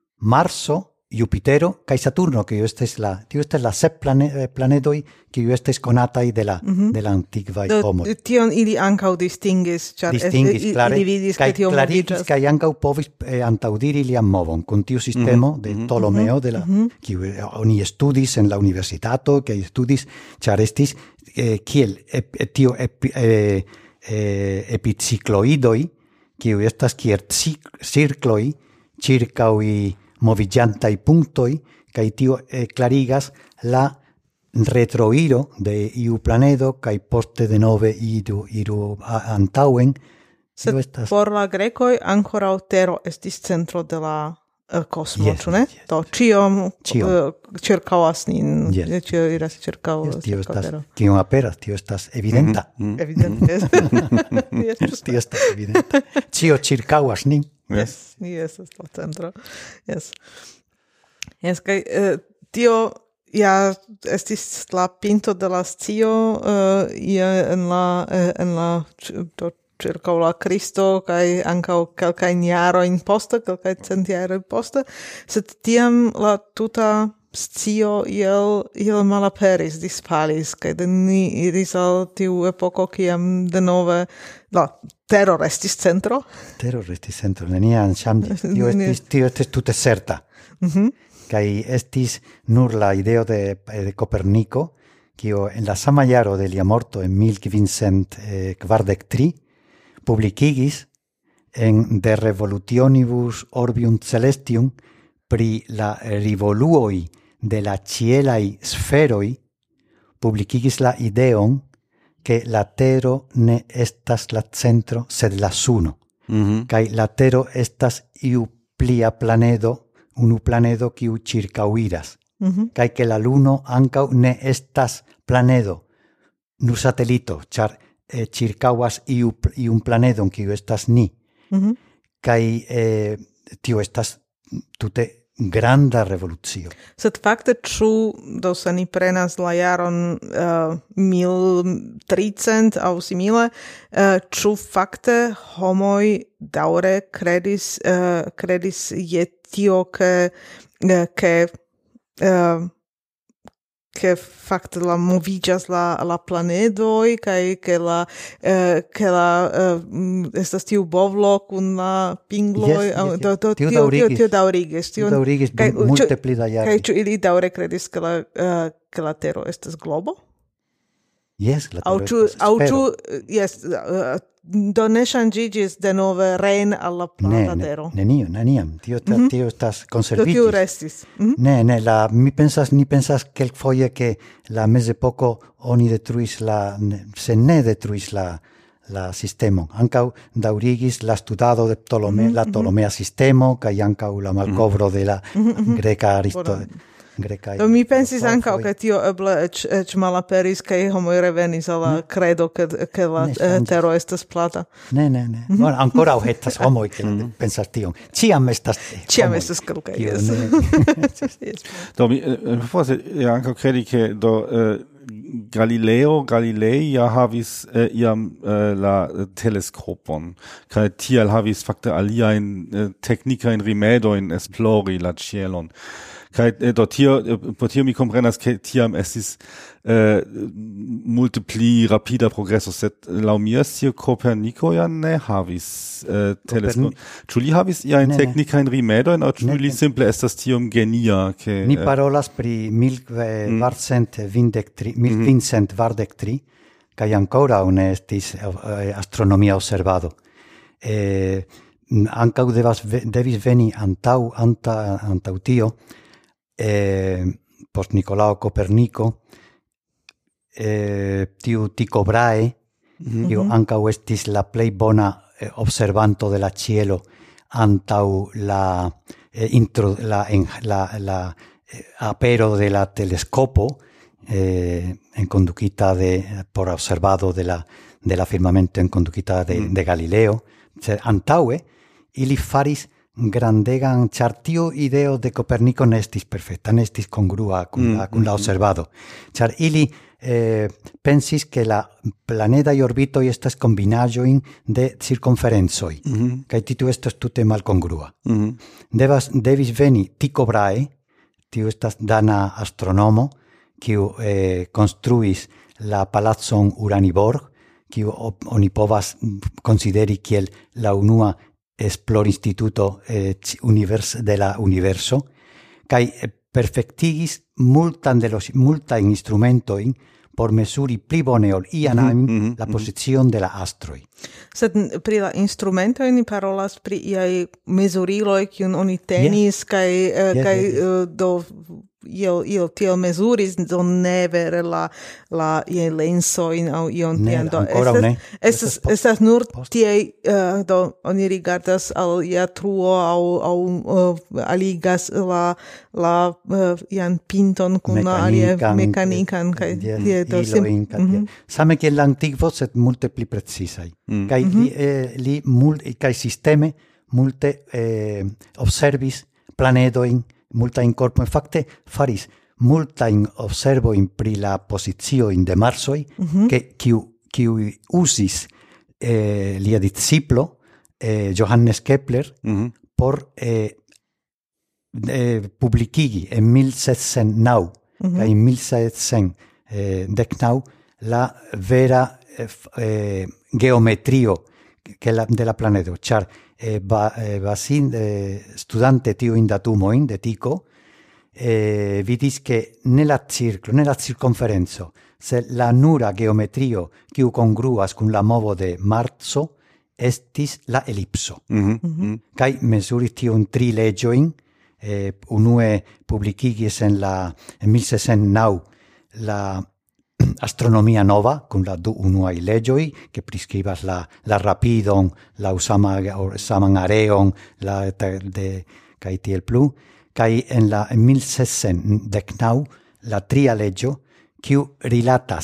Speaker 3: Marso, Jupitero kaj Saturno, kiu estas la tio estas la sep plane, eh, planedoj kiu estas konataj de la de la antikvaj
Speaker 2: Do,
Speaker 3: homoj.
Speaker 2: tion ili ankaŭ distingis, ĉar es-
Speaker 3: Distingis
Speaker 2: i-
Speaker 3: klare
Speaker 2: ili vidis
Speaker 3: kaj
Speaker 2: ke tio
Speaker 3: klarigis
Speaker 2: moviĝas.
Speaker 3: kaj ankaŭ povis eh, antaŭdiri lian movon kun tiu sistemo de Ptolomeo de la kiu eh, oni studis en la universitato kaj studis ĉar estis eh, kiel ep, tio ep, eh, eh, epicikloidoj kiu estas kiel cik- cirkloj ĉirkaŭ moviĝantaj punktoj kaj tio eh, klarigas la retroiro de iu planedo kaj poste denove iru iru a- antaŭen.
Speaker 2: Sed
Speaker 3: Tio estas
Speaker 2: por la grekoj ankoraŭ tero estis centro de la uh, kosmo,
Speaker 3: Yes,
Speaker 2: ĉu ne?
Speaker 3: yes,
Speaker 2: Do ĉiom
Speaker 3: Ĉiom.
Speaker 2: uh, ĉirkaŭas nin,
Speaker 3: Yes.
Speaker 2: ĉio iras ĉirkaŭ
Speaker 3: Yes, tio
Speaker 2: ĉirkaŭ
Speaker 3: estas
Speaker 2: tero.
Speaker 3: kion aperas, tio estas evidenta.
Speaker 2: Evidente. Yes, ĝuste.
Speaker 3: Tio estas evidenta. Ĉio ĉirkaŭas nin.
Speaker 2: Yes, ni estas la centro. Yes. Yes, kaj uh, tio ja estis la pinto de la scio uh, ja en la uh, en la ĉ- do circa la Cristo kaj ankaŭ kelkajn jarojn poste, kelkaj cent jaroj poste, sed tiam la tuta scio iel, iel malaperis, disfalis, kaj de ni iris al tiu epoko kiam denove la terror estis centro.
Speaker 3: Terror estis centro, neniam ŝanĝis. Tio estis tio estis tute certa. Kaj estis nur la ideo de, de Copernico, kiu en la sama jaro de lia morto en mil kvincent kvardek tri publikigis en De Revolutionibus Orbium Celestium pri la rivoluoj de la ĉielaj sferoj, publikigis la ideon ke la tero ne estas la centro, sed la suno.
Speaker 1: Mhm.
Speaker 3: Kaj la tero estas iu plia planedo, unu planedo kiu ĉirkaŭiras. Kaj ke la luno ankaŭ ne estas planedo, nur satelito, char eh, circauas iu, iun planeton kiu estas ni,
Speaker 2: Mhm.
Speaker 3: kai eh, tio estas tute granda revoluzio.
Speaker 2: Sed fakte ĉu do se ni prenas la jaron uh, mil tricent aŭ simile, uh, ĉu fakte homoj daŭre kredis uh, kredis je tio ke uh, ke uh, che fakte la moviĝas la la planedoj kaj ke la eh, ke la eh, estas tiu bovlo kun la pingloj
Speaker 3: Yes,
Speaker 2: aŭ
Speaker 3: yes,
Speaker 2: do
Speaker 3: yes.
Speaker 2: do
Speaker 3: Tio
Speaker 2: tio tio
Speaker 3: daŭrigis.
Speaker 2: tio daŭrigis
Speaker 3: Tio
Speaker 2: tion-
Speaker 3: daŭrigis
Speaker 2: kaj-
Speaker 3: dum multe
Speaker 2: ĉu-
Speaker 3: pli da jaroj.
Speaker 2: kaj ĉu ili daŭre kredis ke la eh, ke la tero estas globo?
Speaker 3: Yes, la
Speaker 2: Aŭ
Speaker 3: tero
Speaker 2: ĉu
Speaker 3: estas
Speaker 2: aŭ
Speaker 3: sfero.
Speaker 2: ĉu jes eh, do ne ŝanĝiĝis denove reen al la
Speaker 3: Ne,
Speaker 2: plata
Speaker 3: ne,
Speaker 2: tero?
Speaker 3: neniu, neniam. Tio, ta, tio estas
Speaker 2: Do tiu
Speaker 3: konserviĝis.
Speaker 2: restis. Mhm.
Speaker 3: Ne, ne, la, mi pensas, ni pensas kelkfoje ke la mezepoko oni detruis la, ne, se ne detruis la, la sistemon. Ankaŭ daŭrigis la studado de Ptolome, la Ptolomea sistemo, kaj ankaŭ la malkovro de la greka aristo, greka.
Speaker 2: Do mi pensis
Speaker 3: filozofoj.
Speaker 2: ankaŭ ke tio eble eĉ eĉ malaperis kaj homoj revenis al la kredo ke ke la
Speaker 3: Ne
Speaker 2: eh,
Speaker 3: ŝanĝis.
Speaker 2: tero estas plata.
Speaker 3: Ne, ne, ne. Bueno, ankoraŭ estas homoj kiel pensas tion. Ĉiam estas
Speaker 2: Ĉiam
Speaker 3: homoj,
Speaker 2: estas kelkaj,
Speaker 3: kiu
Speaker 2: jes.
Speaker 3: ne-
Speaker 2: Yes.
Speaker 1: Do mi eh, forse ja ankaŭ kredi ke do eh, Galileo Galilei ja havis eh, iam eh, la eh, teleskopon kaj tial havis fakte aliajn eh, teknikajn rimedojn esplori la ĉielon. Kaj eh, do tio eh, por tio mi komprenas ke tiam estis eh, multe pli rapida progreso, sed laŭ mi tio Koperniko ja ne havis eh, teleskop. Ĉu li havis iajn
Speaker 3: Ne, ne.
Speaker 1: teknikajn rimedojn aŭ ĉu
Speaker 3: Ne,
Speaker 1: li
Speaker 3: ne.
Speaker 1: simple estas tiom genia ke
Speaker 3: Ni
Speaker 1: eh,
Speaker 3: parolas pri mil kvarcent vindek tri, mil vincent vardek tri, kaj ankoraŭ ne estis eh, astronomia observado. Eh, ankaŭ devas ve- devis veni antaŭ anta antaŭ tio eh, post Nicolao Copernico, eh, tiu Tycho Brahe, kiu ankaŭ estis la plej bona eh, observanto de la cielo antaŭ la eh, intro la en la la eh, apero de la telescopo eh, en conducita de por observado de la de la firmamento en conducita de, de Galileo. Se antaŭe ili faris grandegan, ĉar tiu ideo de Copernico ne estis perfekta, ne estis kongrua kun la, kun la observado. Ĉar ili eh, pensis ke la planedaj orbitoj estas kombinaĵojn de cirkonferencoj, kaj tiu estas tute malkongrua. Devas, devis veni Tycho Brahe, tiu estas dana astronomo, kiu eh, konstruis la palacon Uraniborg, kiu op- oni povas konsideri kiel la unua esplorinstituto eh, ci- univers de la universo, kaj eh, perfektigis multan de los multajn instrumentojn por mesuri pli bone ol iam ajn la pozicion de la astroj.
Speaker 2: Sed pri la instrumentoj ni parolas pri iaj mezuriloj kiun oni tenis kaj eh,
Speaker 3: Yes,
Speaker 2: kaj
Speaker 3: yes, yes.
Speaker 2: eh, do io io tiel mezuris do ne vere la la iaj lensojn aŭ ion
Speaker 3: Ne,
Speaker 2: tian do
Speaker 3: ankoraŭ
Speaker 2: estas
Speaker 3: ne.
Speaker 2: estas
Speaker 3: Estas post-
Speaker 2: estas nur
Speaker 3: post-
Speaker 2: tiaj eh, do oni rigardas al ia truo aŭ aŭ eh, aligas la la eh, ian pinton kun la alia
Speaker 3: Mekanikan,
Speaker 2: mekanikan kaj
Speaker 3: yes,
Speaker 2: tie do
Speaker 3: ilojn, kaj tiel. Same kiel la antikvo, sed multe pli precisaj. Kaj li, eh, li mul, kaj sisteme multe eh, observis planedojn, multajn korpojn. Fakte faris multajn observojn pri la poziciojn de Marsoj, ke kiu kiu uzis eh, lia disciplo eh, Johannes Kepler por eh, eh, publicigi en mil setcent naŭ kaj en mil setcent dek naŭ la vera eh, f- eh, geometrio que la, de la planedo, ĉar eh, ba, eh, basin eh, studante tiujn datumojn de Tycho eh, vidis ke ne la cirklo, ne la cirkonferenco, sed la nura geometrio kiu kongruas kun la movo de Marso estis la elipso. Kaj mezuris tiun tri leĝojn, eh, unue publikigis en la en mil seiscent naŭ la astronomia nova kun la du unuaj leĝoj que priskribas la la rapidon, la usama saman areon, la de, de kaj tiel plu, kaj en la en mil seiscent dek naŭ la tria leĝo kiu rilatas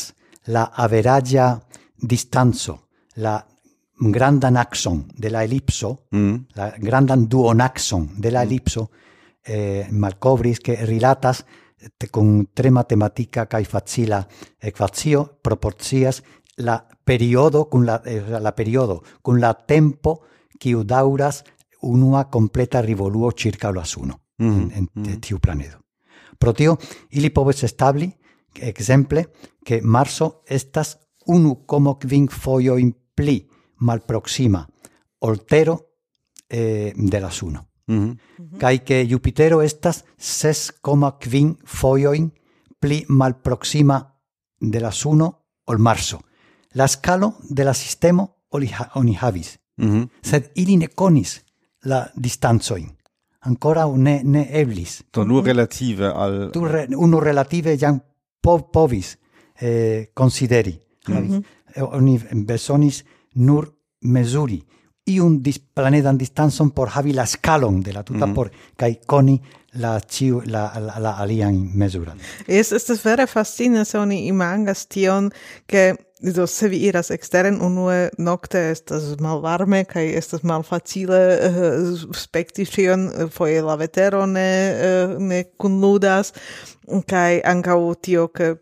Speaker 3: la averaggia distanzo, la grandan axon de la elipso, mm. la grandan duonaxon de la elipso, eh, malcovris che rilatas te, con tre matematica kai facila equazio proporcias la periodo con la eh, la periodo con la tempo kiu dauras unua completa rivoluo circa lo asuno mm. en, en mm. tiu planedo. Pro tio ili povas establi exemple che Marso estas unu komo kvin fojo in pli malproxima oltero eh, de la suno. Mm-hmm. Kai che Jupitero estas ses koma kvin fojoin pli malproxima de la suno ol Marso. La scalo de la sistemo oni, ha, oni havis, mm-hmm. sed ili ne conis la distanzoin. Ancora ne, ne eblis.
Speaker 1: Do nur relative al...
Speaker 3: Tu re, uno relative jam po, povis eh, consideri. Mm-hmm. Oni besonis nur mesuri iun dis planedan distanzon por havi la scalon de la tuta mm-hmm. por kai coni la ciu la la, la alian mesuran.
Speaker 2: Es estas vere fascina se oni imagas tion ke do se vi iras exteren unue nocte estas malvarme kai estas malfacile uh, spekti tion foje la vetero ne uh, ne kunludas kai ankaŭ tio ke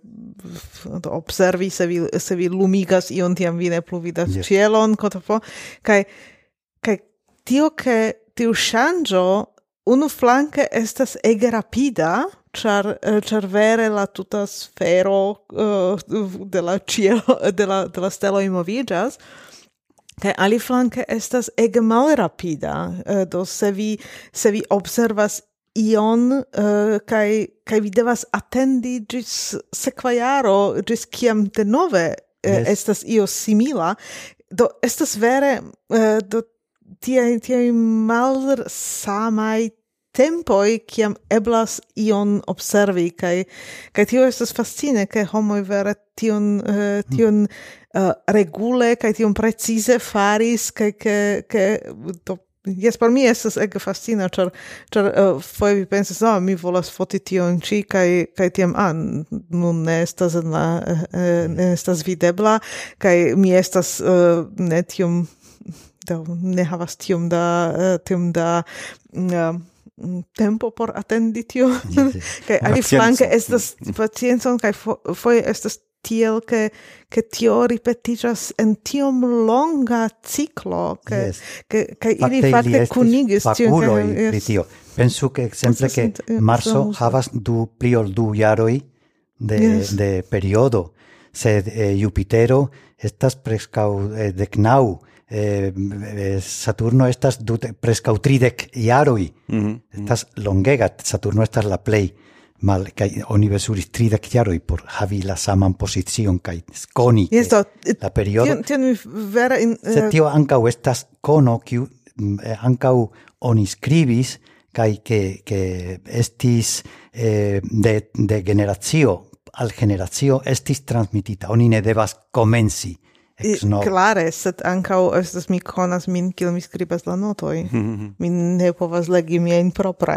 Speaker 2: observi se vi se vi lumigas ion tiam vi ne plu vidas yes. cielon kotofo kai kai tio ke tiu ŝanĝo unu flanke estas ege rapida, char char vere la tuta sfero uh, de la cielo de la de la stelo moviĝas, kaj aliflanke estas ege malrapida. Uh, do se vi se vi observas ion uh, kaj kaj vi devas atendi ĝis sekva jaro, ĝis kiam denove uh, yes. estas io simila, do estas vere uh, do tiaj tiaj malsamaj tempoi kiam eblas ion observi kaj kaj tio estas fascine ke homoj vere tion uh, tion uh, regule kaj tion precize faris kaj ke ke do jes por mi estas ege fascina ĉar ĉar uh, foje vi pensas ah mi volas foti tion ĉi kaj kaj tiam ah nun ne estas en la uh, ne estas videbla kaj mi estas uh, ne tiom do ne havas tiom da uh, tiom da uh, tempo por atendi tio kaj aliflanke estas paciencon kaj foje estas tiel ke ke tio ripetiĝas en tiom longa ciklo ke ke kaj ili fakte kunigis tion
Speaker 3: pri tio. Pensu ke ekzemple ke Marso havas du pli ol du jaroj de yes. de periodo, sed eh, Jupitero estas preskaŭ eh, deknaŭ. Eh, Saturno estas dute prescau tridec iaroi, mm-hmm. estas longega, Saturno estas la plei mal, kai oni vesuris tridec iaroi por havi la saman posicion kai sconi
Speaker 2: yes, to,
Speaker 3: la periodo.
Speaker 2: Tio, tio vera in, uh...
Speaker 3: Se tio ancau estas cono, kiu eh, ancau oni scribis, kai ke, ke estis eh, de, de generatio al generatio estis transmitita, oni ne devas comenci.
Speaker 2: No. Clare, sed ancau estas mi conas min, kiel mi skribas la notoi. Mm-hmm. Min ne povas legi miajn propraj.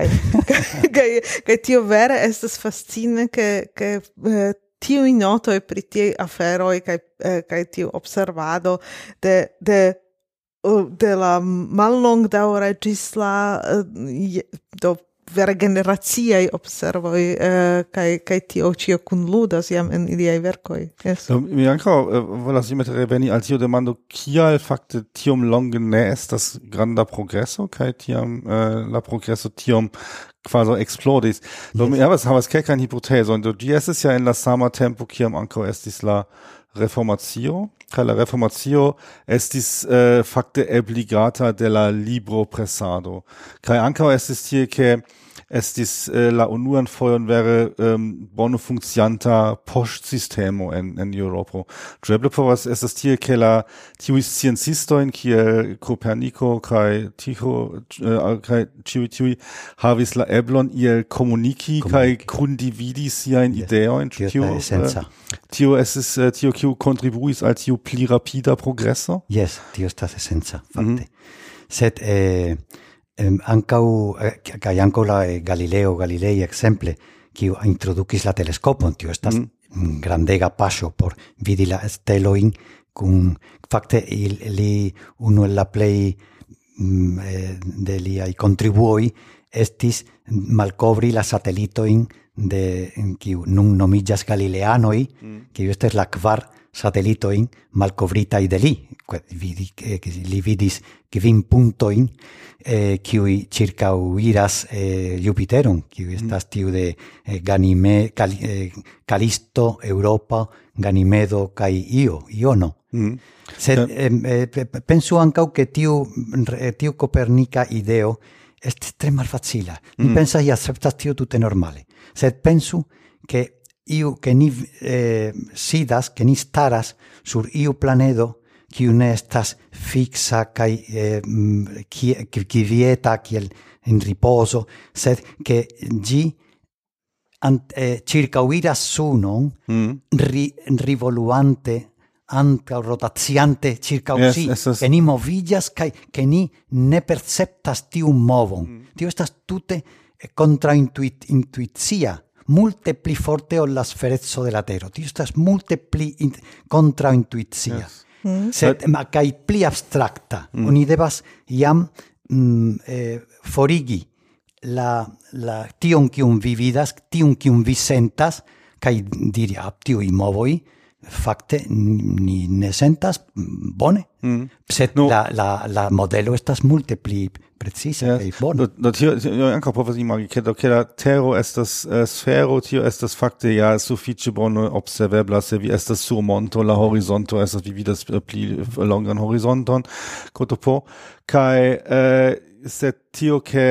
Speaker 2: Kaj tio vere estas fascine, ke, ke uh, tiuj notoj pri tiaj aferoj kaj uh, kaj tiu observado de de uh, de la mallongdaŭra ĝis la uh, do vere generaciaj observoj uh, kaj kaj tio ĉio kunludas jam en iliaj verkoj. Yes.
Speaker 1: So, mi ankaŭ uh, volas iomete reveni al tio demando kial fakte tiom longe ne estas granda progreso kaj tiam uh, la progreso tiom quasi explodis. Do mi havas havas kelkajn hipotezojn. Do ĝi estas ja en la sama tempo kiam ankaŭ estis la reformacio, kaj la reformacio estis uh, fakte ebligata de la libropresado. Kaj ankaŭ estis tie ke estis uh, la unuan fojon vere um, bone funkcianta poŝtsistemo en en Eŭropo. Ĉu eble povas estas tie ke la tiuj sciencistoj kiel Koperniko kaj Tycho uh, kaj ĉiuj tiuj havis la eblon iel komuniki kaj kundividi siajn yes. ideojn.
Speaker 3: Tio uh,
Speaker 1: tio estis uh, tio kiu kontribuis al tiu pli rapida progreso?
Speaker 3: Yes, tio estas esenca, fakte. Mm-hmm. Sed eh, Um, ancau, eh, kai ancau la eh, Galileo Galilei exemple, kiu introdukis la teleskopon, tio estas mm. grandega paŝo por vidi la stelojn kun fakte il, li unu el la plej mm, eh, de liaj kontribuoj estis malkovri la satelitojn de kiu nun nomiĝas Galileanoj, mm. kiu estas la kvar satelitojn malkovritaj de li. Vidi, eh, li vidis kvin puntojn eh, kiuj ĉirkaŭiras eh, Jupiteron, kiu estas tiu de eh, Ganime, Cal, eh, Calisto, Europa, Ganimedo kaj Io, Iono. Mm. Sed eh, eh, pensu ankaŭ ke tiu, tiu Kopernika ideo estis tre malfacila. Mi mm. pensas i akceptas tio tute normale. Sed pensu ke iu ke ni eh, sidas, ke ni staras sur iu planedo kiu ne estas fixa kaj eh, kvieta kiel en ripozo, sed ke ĝi eh, ĉirkaŭiras sunon mm. ri, rivoluante antaŭ rotaciante ĉirkaŭ
Speaker 1: yes,
Speaker 3: si,
Speaker 1: estas...
Speaker 3: ke ni moviĝas kaj ke ni ne perceptas tiun movon. Mm. Tio estas tute kontraintuicia, multe pli forte ol la sfereco de la Tero. Tio estas multe pli kontraintuicia. Yes. Mm. Sed ma kaj pli abstrakta. Mm. Oni devas jam mm, eh, forigi la, la tion kiun vi vidas, tion kiun vi sentas, kaj diri a tiuj movoj fakte ni ne sentas bone. Mm. Sed no. la, la, la modelo estas multe pli precisa kaj yes. bone.
Speaker 1: Do tio ankaŭ povas imagi ke do ke la Tero estas uh, sfero, tio estas fakte ja sufiĉe bone observebla, se vi estas sur monto, la horizonto estas vi vidas pli longan horizonton kotopo kaj uh, sed tio ke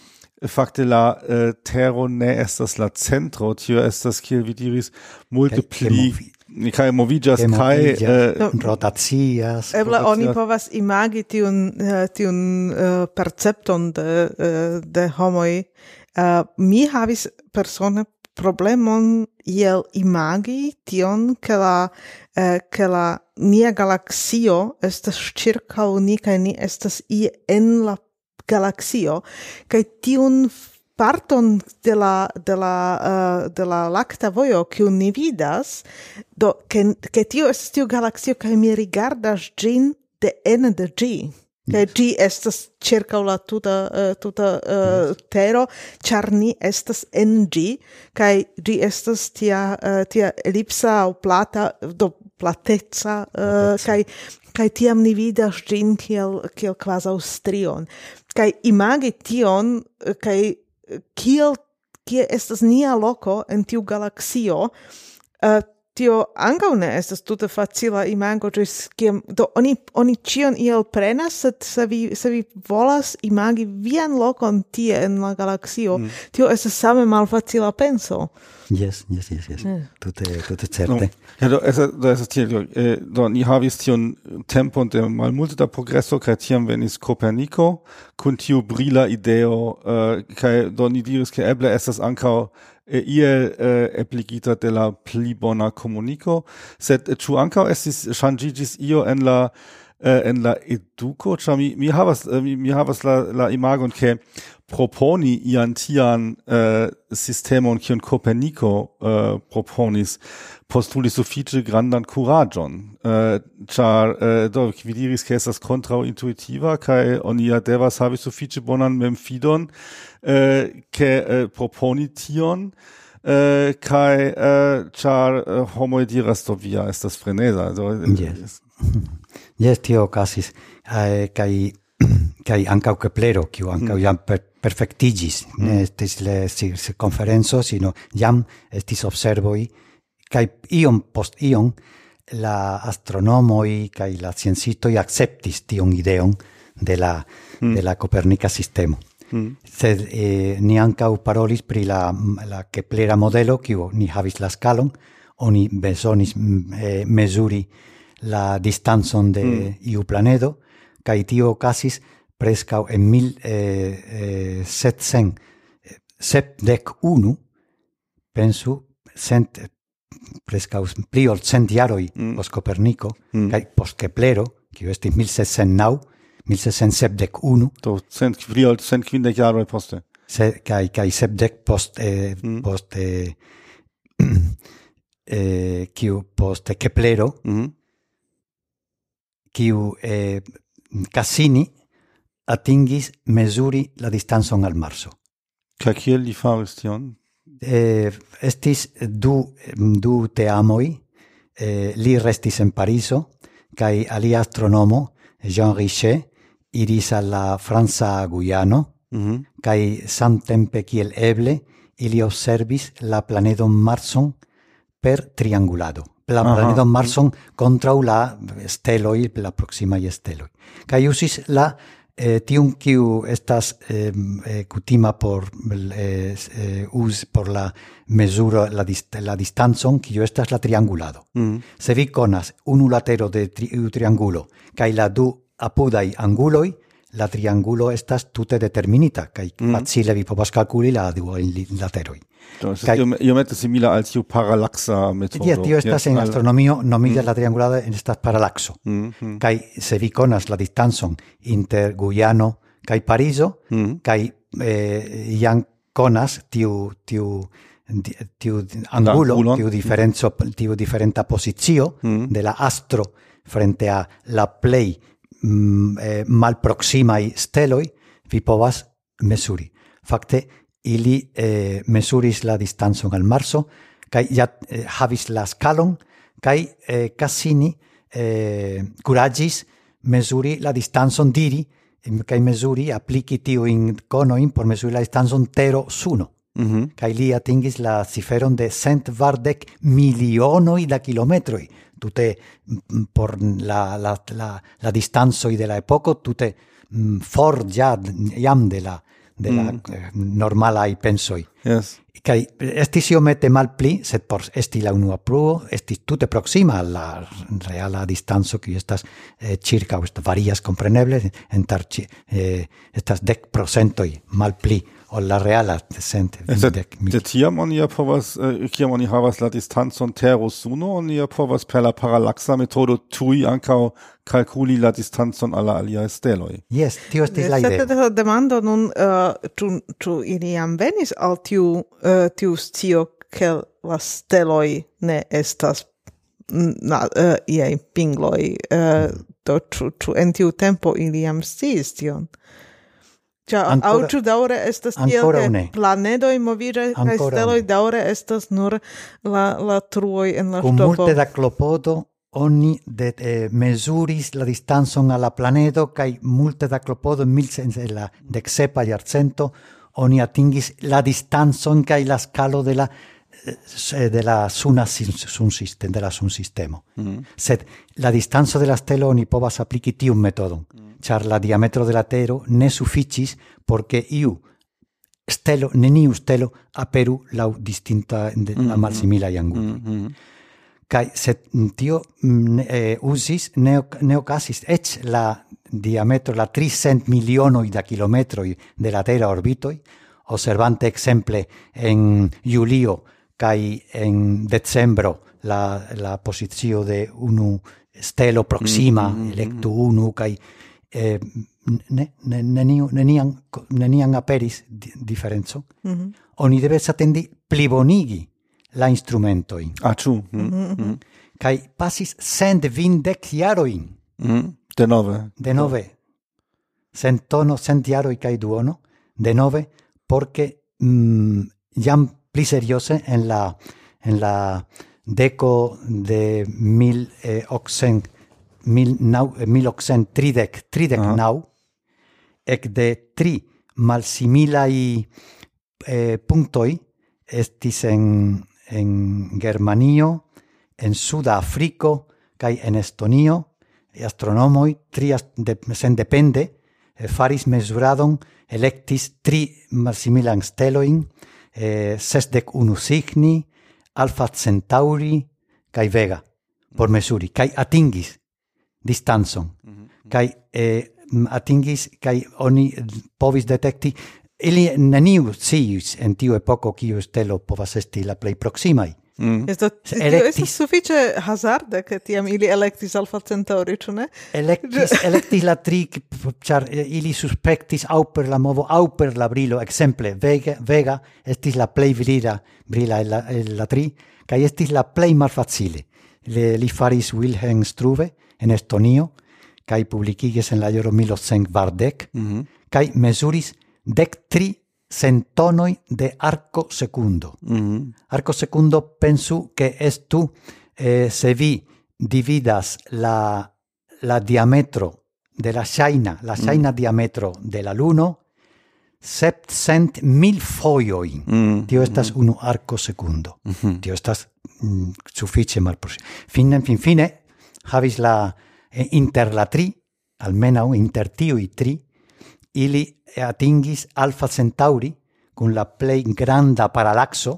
Speaker 1: fakte la uh, Tero ne estas la centro, tio estas kiel vi diris multe pli kaj moviĝas kaj
Speaker 3: uh, rotacias.
Speaker 2: Eble oni povas imagi tiun tiun uh, percepton de uh, de homoj. Uh, mi havis persone problemon iel imagi tion ke la uh, ke la nia galaksio estas ĉirkaŭ ni kaj ni estas ie en la galaksio kaj tiun parton de la de la uh, de la lacta vojo kiu ni vidas, do ke ke tio estas tiu galaksio kaj mi rigardas ĝin de ene de ĝi. Kaj ĝi estas ĉirkaŭ la tuta uh, tuta uh, Tero, ĉar ni estas en ĝi, kaj ĝi estas tia uh, tia elipsa aŭ plata, do plateca, uh, kaj kaj tiam ni vidas ĝin kiel kiel kvazaŭ strion. Kaj imagi tion kaj kiel kie estas nia loko en tiu galaksio, uh, tio ankaŭ ne estas tute facila imago, ĝis kiam do oni oni ĉion iel prenas, sed se vi se vi volas imagi vian lokon tie en la galaksio, mm. tio estas same malfacila penso.
Speaker 3: Yes, yes, yes, yes. Mm. Tute, tute certe.
Speaker 1: No. Ja, do estas do estas tiel, eh, do ni havis tion tempon de malmulte da progreso, kaj tiam venis Koperniko kun tiu brila ideo, uh, kaj do ni diris ke eble estas ankaŭ eh, iel eh, ebligita de la pli bona komuniko, sed eh, ĉu ankaŭ estis ŝanĝiĝis io en la eh, en la eduko, ĉar mi mi havas eh, mi, mi havas la la imagon ke proponi ian tian uh, sistemon kiun Koperniko uh, proponis postulis sufiĉe grandan kuraĝon, uh, ĉar uh, do vi diris ke estas kontraŭintuitiva kaj oni ja devas havi sufiĉe bonan memfidon uh, ke uh, proponi tion uh, kaj uh, ĉar uh, homoj diras do via estas freneza. Do,
Speaker 3: yes. yes, tio okazis uh, kaj kaj ankaŭ Keplero, kiu ankaŭ jam per perfektiĝis, mm. ne estis le konferenco, sino jam estis observoj, kaj iom post iom la astronomoj kaj la sciencistoj akceptis tion ideon de la mm. de la Kopernika sistemo. Mm. Sed eh, ni ankaŭ parolis pri la la Keplera modelo, kiu ni havis la skalon, oni bezonis eh, mezuri la distancon de mm. iu planedo, kaj tio okazis preskaŭ en mil sepcent sepdek unu, pensu, cent, preskaŭ pli ol cent jaroj mm. post Koperniko, mm. kaj post Keplero, kiu estis mil sepcent naŭ, mil sepcent sepdek unu.
Speaker 1: Do cent pli ol cent kvindek jaroj poste.
Speaker 3: Se kaj kaj sepdek post eh, mm. post eh, eh, kiu post Keplero,
Speaker 1: Mhm.
Speaker 3: kiu eh, Cassini atingis mesuri la distancon al Marso.
Speaker 1: Kaj kiel li faris tion?
Speaker 3: Eh, estis du, du teamoi, eh, li restis en Pariso, kai alia astronomo, Jean Richet, iris al la Franza Guyano,
Speaker 1: Mhm.
Speaker 3: kai samtempe kiel eble, ili observis la planeton Marson per triangulado. La
Speaker 1: Aha.
Speaker 3: planeton Marson kontraŭ la steloj, la proksimaj steloj. Kai usis la eh, tiun kiu estas eh, eh, kutima por eh, eh, us por la mesuro la, dist la distancon kiu estas la triangulado.
Speaker 1: Mhm.
Speaker 3: Se vi konas unu latero de tri triangulo kaj la du apudaj anguloj, la triangulo estas tute determinita kaj
Speaker 1: Mhm.
Speaker 3: facile vi povas kalkuli la duajn lateroj.
Speaker 1: Das ist
Speaker 3: Kaj-
Speaker 1: iom- iomete simila al tiu paralaxa metodo.
Speaker 3: Ja, tio estas en
Speaker 1: al-
Speaker 3: astronomio nomita la triangulado estas paralaxo.
Speaker 1: Mhm.
Speaker 3: Kaj se vi konas la distancon inter Guyano kaj Parizo,
Speaker 1: Mhm.
Speaker 3: kaj eh, jam konas tiu tiu di- tiu angulo,
Speaker 1: angulon.
Speaker 3: tiu diferenco, tiu diferenta pozicio
Speaker 1: Mhm.
Speaker 3: de la astro frente a la plej mm, eh, malproksimaj steloj, vi povas mesuri. Fakte ili eh, mesuris la distancon al Marso kaj ja eh, havis la skalon kaj eh, Cassini eh, kuraĝis mesuri la distancon diri em, kaj mesuri apliki tiujn konojn por mesuri la distancon tero suno.
Speaker 1: Mhm.
Speaker 3: Kaj li atingis la ciferon de cent kvardek milionoj da kilometroj. Tute mm, por la, la, la, la distancoj de la epoko, tute mm, for ja, jam de la, de la eh, normalaj pensoj.
Speaker 1: Yes.
Speaker 3: Kaj estis iomete malpli, sed por esti la unua pruvo, estis tute proksima al la reala distanco, kiu estas eh, circa, estas varias compreneble, entar ci- eh, estas dek procentoj malpli ol la reala cent
Speaker 1: Sed
Speaker 3: dek
Speaker 1: de tiam oni ja povas, eh, kiam oni havas la distancon tero suno, oni ja povas per la paralaxa metodo tuj ankaŭ kalkuli la distancon al la aliaj steloj.
Speaker 3: Yes, tio estis la ideo.
Speaker 2: Sed la demando nun, uh, ĉu ĉu ili jam venis al tiu uh, tiu scio, ke la steloj ne estas mm, na uh, iaj pingloj, uh, do ĉu ĉu en tiu tempo ili jam sciis tion? Ĉar aŭ
Speaker 3: Ancora-
Speaker 2: ĉu daŭre estas tiel,
Speaker 3: ancora
Speaker 2: ke
Speaker 3: ne.
Speaker 2: planedoj moviĝas kaj
Speaker 3: Ancora
Speaker 2: steloj
Speaker 3: ne.
Speaker 2: daŭre estas nur la la truoj en la
Speaker 3: Kun
Speaker 2: ŝtopo.
Speaker 3: multe da klopodo oni de, eh, mesuris la distancon al la planedo kaj multe da klopodo en mil en la deksepa jarcento oni atingis la distancon kaj la skalo de la eh, de la suna sun sistema de la sun sistemo.
Speaker 1: Mhm.
Speaker 3: Sed la distanco de la stelo oni povas apliki tiun metodon, ĉar la diametro de la tero ne sufiĉis porque iu stelo neniu stelo aperu laŭ distinta de la malsimilaj anguloj.
Speaker 1: Mhm.
Speaker 3: Kaj sed tio mm, eh, uzis ne, ok- ne okazis eĉ la diametro la tricent milionoj da kilometroj de la tera orbitoj, observante ekzemple en julio kaj en decembro la, la pozicio de unu stelo proksima,
Speaker 1: Mm, mm, mm,
Speaker 3: elektu unu kaj eh, ne, ne, neniu, neniam, neniam aperis di, diferenco.
Speaker 2: Mhm.
Speaker 3: Oni devas atendi plibonigi la instrumentojn.
Speaker 1: Ah, ĉu? Mhm. Mhm.
Speaker 3: Kaj pasis cent vindek jarojn,
Speaker 1: Mhm. Denove.
Speaker 3: denove, cent tono, cent jaroj kaj duono, denove, porque mm, jam pli seriose en la, en la deco de mil eh, octcent, mil, nau, eh, mil octcent tridek, tridek
Speaker 1: Aha.
Speaker 3: nau, ec de tri malsimilai eh, punctoi estis en, en Germanio, en Suda Africo, kai en Estonio, astronomoi, tri ast- de, sendepende, eh, faris mesuradon, electis tri malsimilan steloin, eh, sesdek unu signi, Alpha Centauri, kai Vega, por mesuri, kai atingis distanzon, kai eh, atingis, kai oni povis detekti, ili neniu sciis en tiu epoko kiu stelo povas esti la plej proksimaj.
Speaker 1: Mhm.
Speaker 2: Esto, tio
Speaker 3: Electis-
Speaker 2: estas sufiĉe hazarde, ke tiam ili elektis Alpha Centauri, ĉu ne?
Speaker 3: Electis, electis la tri, char ili suspectis au per la movo, au per la brilo, exemple, Vega, Vega estis la plej brila, brila el la, el la tri, Kai estis la plej malfacile. Le, li faris Wilhelm Struve en Estonio, kai publikigis en la jaro mil ocent kvardek, mm-hmm. kai mesuris dek tri centonoi de arco secundo. Mm-hmm. Arco secundo pensu que estu eh, se vi dividas la, la diametro de la ŝajna, la ŝajna mm. diametro de la luno, septcent mil foioi. Mm. Tio estas mm. unu arco secundo. Mm-hmm. Tio estas mm, sufiĉe malproksime. Fine, fin fine, havis la eh, inter la tri, almenaŭ inter tiuj tri, ili atingis Alpha Centauri kun la plej granda paralaxo,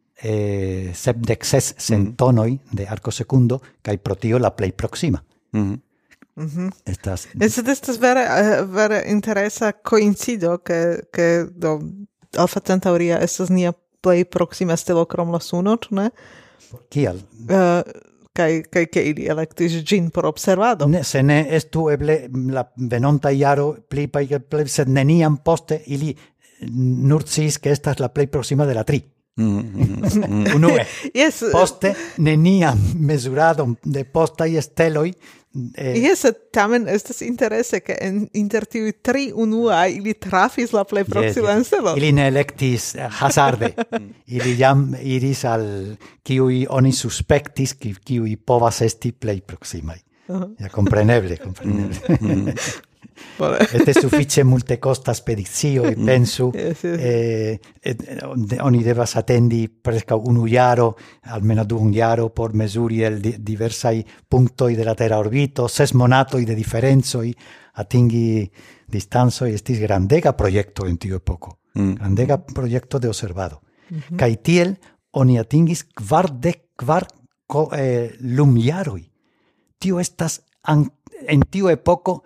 Speaker 3: eh, sepdek ses centonoj mm. de arco secundo, kaj pro tio la plej proksima. Mm. Mm-hmm. Estas
Speaker 2: Estas estas vere uh, vere interesa coincido che che do Alpha Centauria estas nia plej proksima stelo krom la suno, ĉu ne?
Speaker 3: Kial?
Speaker 2: Uh, kaj kaj ke ili elektis ĝin por observado.
Speaker 3: Ne, se ne estu eble la venonta jaro pli kaj pli, sed neniam poste ili nur sciis ke estas la plej proksima de la tri. Mm-hmm. Unue.
Speaker 2: Yes.
Speaker 3: Poste neniam mesurado de postaj steloj.
Speaker 2: Eh, yes, tamen estas interese che en inter tiuj tri unua ili trafis la plej proksiman stelon.
Speaker 3: Ili ne elektis hazarde. Ili jam iris al kiuj oni suspektis, kiuj povas esti plej proksimaj. Uh-huh. Ja kompreneble, kompreneble. Mm-hmm. Este sufiĉe multekosta ekspedicio, mm. pensu, yes, yes. Eh, eh, oni devas atendi preskaŭ unu jaro, almeno duon jaro, por mesuri el di, diversaj punktoj de la Tera orbito, ses monatoj de diferencoj, atingi distancoj, estis grandega projekto en tiu epoko, mm. grandega projekto de observado. Mm-hmm. Kaj tiel oni atingis kvardek kvar eh, lumjaroj. Tio estas an, en tiu epoko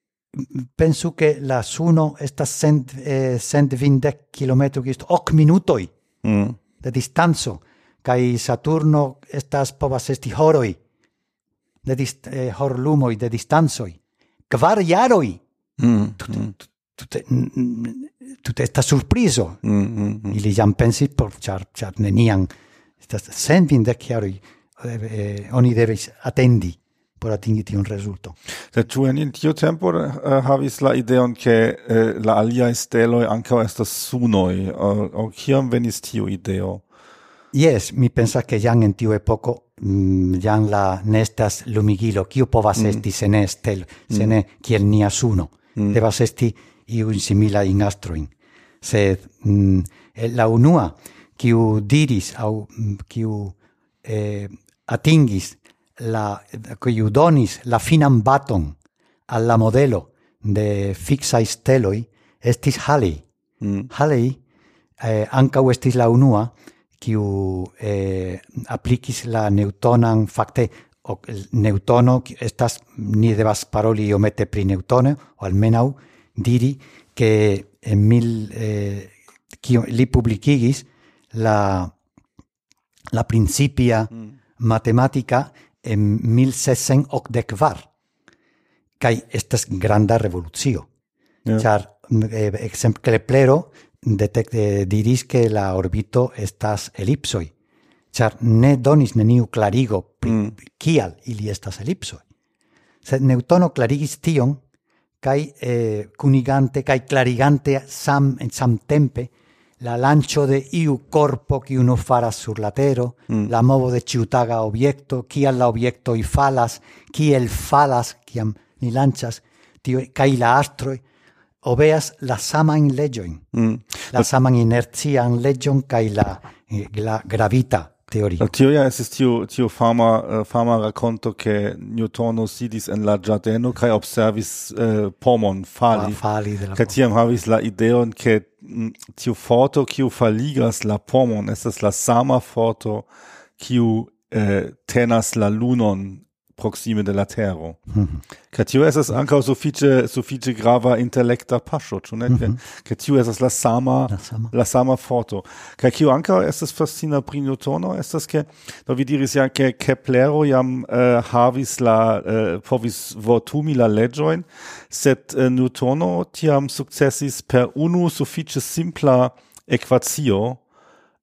Speaker 3: pensu que la suno estas cent, eh, cent vindek kilometro, ok minutoi mm. de distanzo, kai Saturno estas povas esti horoi, de dist, eh, horlumoi de distanzoi, kvar jaroi. Mm. Tute mm. estas surprizo. Mm, mm, mm. Ili jam pensis por char, char nenian, estas cent vindek jaroi, eh, oni devis atendi por atingi tiun rezulto.
Speaker 1: Sed ĉu en tiu tempo uh, havis la ideon ke uh, la aliaj steloj ankaŭ estas sunoj, aŭ kiam venis tiu ideo?
Speaker 3: Yes, mi pensas ke jam en tiu epoko mm, jam la ne estas lumigilo, kiu povas mm. esti se ne stelo, se ne kiel nia suno. Mm. Devas esti iuj similaj astrojn. Sed mm, la unua kiu diris aŭ kiu eh, atingis la kiu donis la finan baton al la modelo de fixaj steloj estis Halley. Mm. Halley eh, ankaŭ estis la unua kiu eh, aplikis la Newtonan, fakte Newtono estas, ni devas paroli iomete pri Newtono, o almenaŭ diri ke en mil eh, kiu li publikigis la la principia mm. matematika en mil seiscent okdek kvar. Kaj estas granda revolucio. Yeah. Ĉar eh, ekzemple Keplero detekte diris ke la orbito estas elipsoj. Ĉar ne donis neniu klarigo pri mm. kial ili estas elipsoj. Sed Newtono klarigis tion kaj eh, kunigante kaj klarigante sam en samtempe la lancio de iu corpo que uno faras sur la tero, mm. la movo de ciutaga obiecto, kial la obiecto y falas, kiel falas, kiam ni lanchas, tio, kai la astroi, obeas la saman legion, mm. la But, saman inercian legion, kai la, la gravita teoria.
Speaker 1: Tio ja estis tiu, tiu fama, uh, fama raconto che Newtono sidis en la giardeno kai observis uh, pomon fali.
Speaker 3: fali de la
Speaker 1: kai tiam havis la ideon che mm, tiu foto kiu faligas la pomon estas la sama foto kiu uh, tenas la lunon proxime de la Tero. Mm-hmm. Kaj tio estas ankaŭ sufiĉe sufiĉe grava intelekta paŝo, ĉu ne? Mm-hmm. Kaj tio estas la sama la sama, la sama foto. Kaj kio ankaŭ estas fascina pri Newtono estas ke do vi diris ja ke Keplero jam uh, havis la uh, povis vortumi la leĝojn, sed uh, Newtono tiam sukcesis per unu sufiĉe simpla ekvacio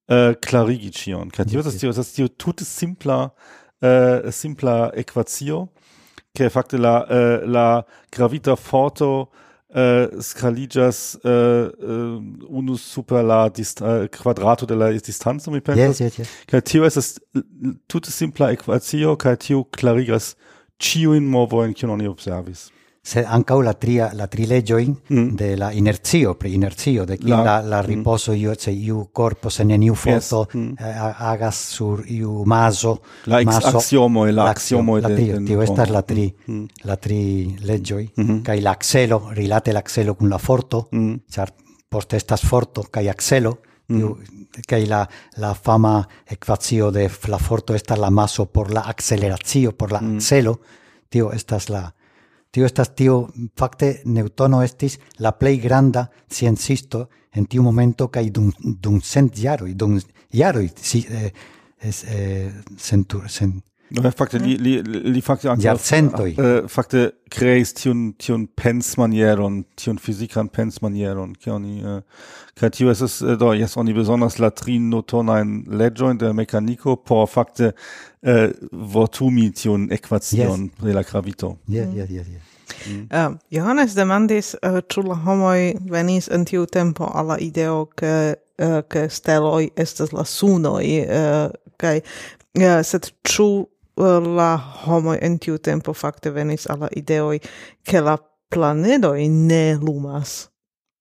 Speaker 1: uh, clarigi cion. Kaj tio estas tio, estas tio tute simpla, uh, simpla equatio, che fakte la, uh, la gravita forto Uh, scaligas uh, uh, unus super la dist- uh, quadrato de la distanzo, mi pensas.
Speaker 3: Yes, yes, yes.
Speaker 1: Kaj tio estas tute simpla equatio, kaj tio clarigas ciuin movojn, kiun oni observis.
Speaker 3: Se ankaŭ la tria la tri leĝoj
Speaker 1: Mm.
Speaker 3: de la inercio, pri inercio, de kiel
Speaker 1: La-
Speaker 3: la, la riposo iu se iu corpo se neniu forto
Speaker 1: Yes, mm.
Speaker 3: eh, agas sur iu maso,
Speaker 1: La ex
Speaker 3: maso
Speaker 1: axiomo e la
Speaker 3: la
Speaker 1: axiomo
Speaker 3: la
Speaker 1: de
Speaker 3: tio,
Speaker 1: de
Speaker 3: tio estas la tri
Speaker 1: Mm.
Speaker 3: la tri leĝoj
Speaker 1: Mhm.
Speaker 3: kaj la axelo rilate la axelo kun la forto,
Speaker 1: Mm.
Speaker 3: ĉar poste estas forto kaj axelo tiu kaj la la fama ekvacio de f- la forto estas la maso por la acceleracio por la axelo, tio estas la Tio estas tio, fakte Newtono estis la plej granda sciencisto en tiu momento kaj dum dum cent jaroj, dum jaroj si eh, es eh, centur sen
Speaker 1: No, fakte li li li fakte ankaŭ
Speaker 3: Jarcentoj.
Speaker 1: uh, fakte kreis tiun tiun pensmanieron, tiun fizikan pensmanieron, ke oni uh, kaj tio estas uh, do jes oni besonders la tri Newtonajn leĝojn de mekaniko por fakte uh, vortumi tiun ekvacion pri la gravito.
Speaker 3: yes, yes, yes, yes.
Speaker 2: Uh, Johannes demandis, uh, ĉu la homoj venis en tiu tempo al la ideo ke uh, ke steloj estas la sunoj, uh, kaj uh, sed ĉu uh, la homoj en tiu tempo fakte venis al la ideoj ke la planedoj ne lumas?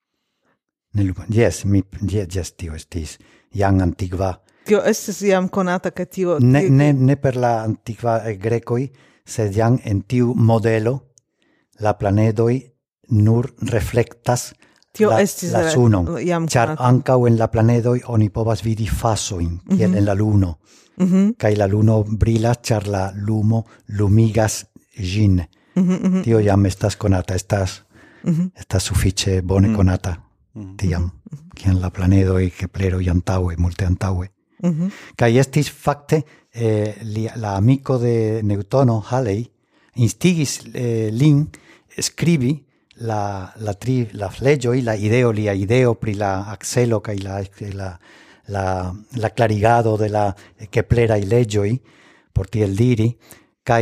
Speaker 3: Ne lu- Yes, mi yes, yes, tio estis jam antikva.
Speaker 2: Tio estis jam konata ke tio
Speaker 3: Ne
Speaker 2: tio-
Speaker 3: ne ne per la antikva eh, grekoj, sed jam en tiu modelo la planedoj nur reflektas
Speaker 2: Tio
Speaker 3: la,
Speaker 2: estis
Speaker 3: la
Speaker 2: re-
Speaker 3: sunon,
Speaker 2: jam
Speaker 3: ĉar
Speaker 2: konata.
Speaker 3: ankaŭ en la planedoj oni povas vidi fasojn, kiel en la luno,
Speaker 2: Mhm,
Speaker 3: kaj la luno brilas, ĉar la lumo lumigas ĝin.
Speaker 2: mhm, mhm.
Speaker 3: Tio jam estas konata, estas
Speaker 2: Mhm.
Speaker 3: estas sufiĉe bone konata tiam, kiel la planedoj Kepleroj antaŭe, multe antaŭe.
Speaker 2: Mhm.
Speaker 3: Kaj estis fakte eh, li, la amiko de Newtono, Halley, instigis eh, lin skribi la, la tri la leĝoj, la ideo, lia ideo pri la akselo kaj la, la, la, la clarigado de la Kepleraj leĝoj, por tiel diri, kaj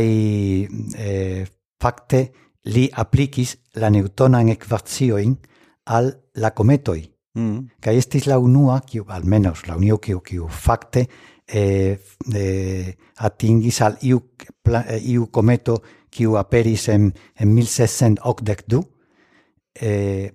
Speaker 3: eh, fakte li aplikis la Newtonan ekvaciojn al la kometoj.
Speaker 1: Mm.
Speaker 3: Kaj estis la unua, kiu, almenos la unua kiu, kiu fakte eh, eh, atingis al iu, pla, eh, iu kometo kiu aperis en, en mil seiscent okdek du, eh,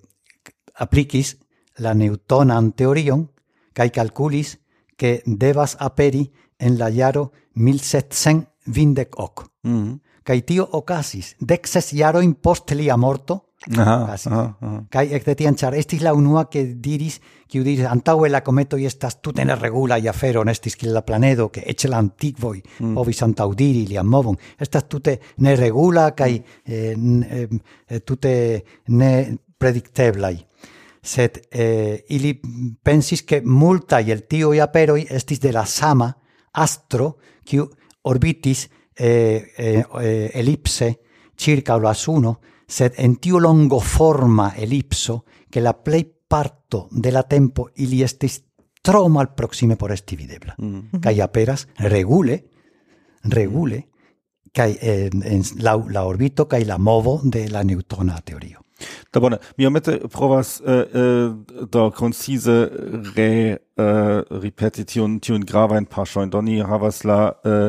Speaker 3: aplikis la Newtonan teorion kaj kalkulis ke devas aperi en la jaro mil seiscent kvindek ok.
Speaker 1: Mm.
Speaker 3: Kaj tio okazis dek ses jarojn post lia morto,
Speaker 1: Aha,
Speaker 3: Casi.
Speaker 1: aha, aha.
Speaker 3: Kaj ekde tiam, ĉar estis la unua que diris, kiu diris, antaŭe la kometoj estas tute neregulaj afero, estis kiel la planedo, ke eĉ la antikvoj
Speaker 1: Mm.
Speaker 3: povis antaŭdiri lian movon. Estas tute neregula kaj eh, n- eh, tute ne predikteblaj. Sed eh, ili pensis ke multaj el tiuj aperoj estis de la sama astro kiu orbitis eh, eh, eh, elipse circa la suno, sed en tiu longoforma elipso che la plej parto de la tempo ili estis tro malproksime por esti videbla.
Speaker 1: Mm.
Speaker 3: Kaj aperas regule, regule, kaj eh, en la, la orbito kaj la movo de la Newtona teorio.
Speaker 1: Da bone, mi omete provas uh, uh, do concise re uh, ripeti tiun, tiun gravain paŝojn. Do ni havas la uh,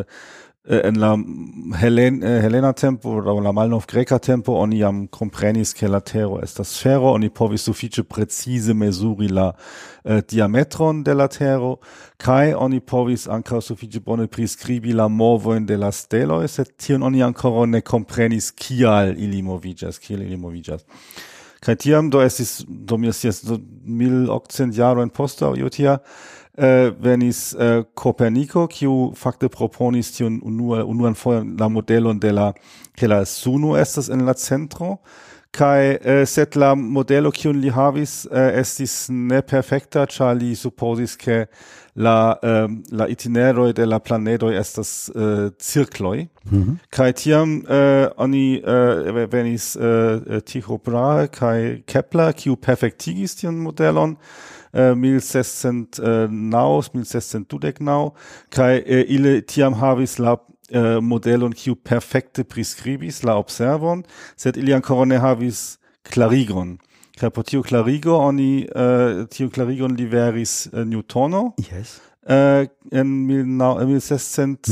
Speaker 1: en la Helen, uh, Helena tempo, aŭ la malnov-greka tempo, oni jam komprenis ke la tero estas sfero, oni povis sufiĉe precize mezuri la uh, diametron de la tero, kaj oni povis ankaŭ sufiĉe bone priskribi la movojn de la steloj, sed tion oni ankoraŭ ne komprenis kial ili moviĝas, kiel ili moviĝas. Kaj tiam do estis, do mi scias, do mil okcent jarojn poste aŭ io tia, Uh, venis uh, Copernico, kiu fakte proponis tiun unua, unuan fojon la modelon de la, ke la suno estas en la centro, kaj uh, sed la modelo kiun li havis uh, estis ne perfekta, ĉar li supposis ke la, um, la itineroj de la planedoj estas uh, cirkloj,
Speaker 3: Mhm.
Speaker 1: kaj tiam uh, oni uh, venis uh, Tycho Brahe kaj Kepler, kiu perfektigis tiun modelon, uh, mil sescent uh, naŭ, mil sescent dudek naŭ, kaj uh, ili tiam havis la uh, modelon kiu perfekte priskribis la observon, sed ili ankoraŭ ne havis klarigon. Kaj por tiu klarigo oni uh, tiu klarigon liveris uh, Newtono.
Speaker 3: Yes.
Speaker 1: Uh, en mil, na, mil sescent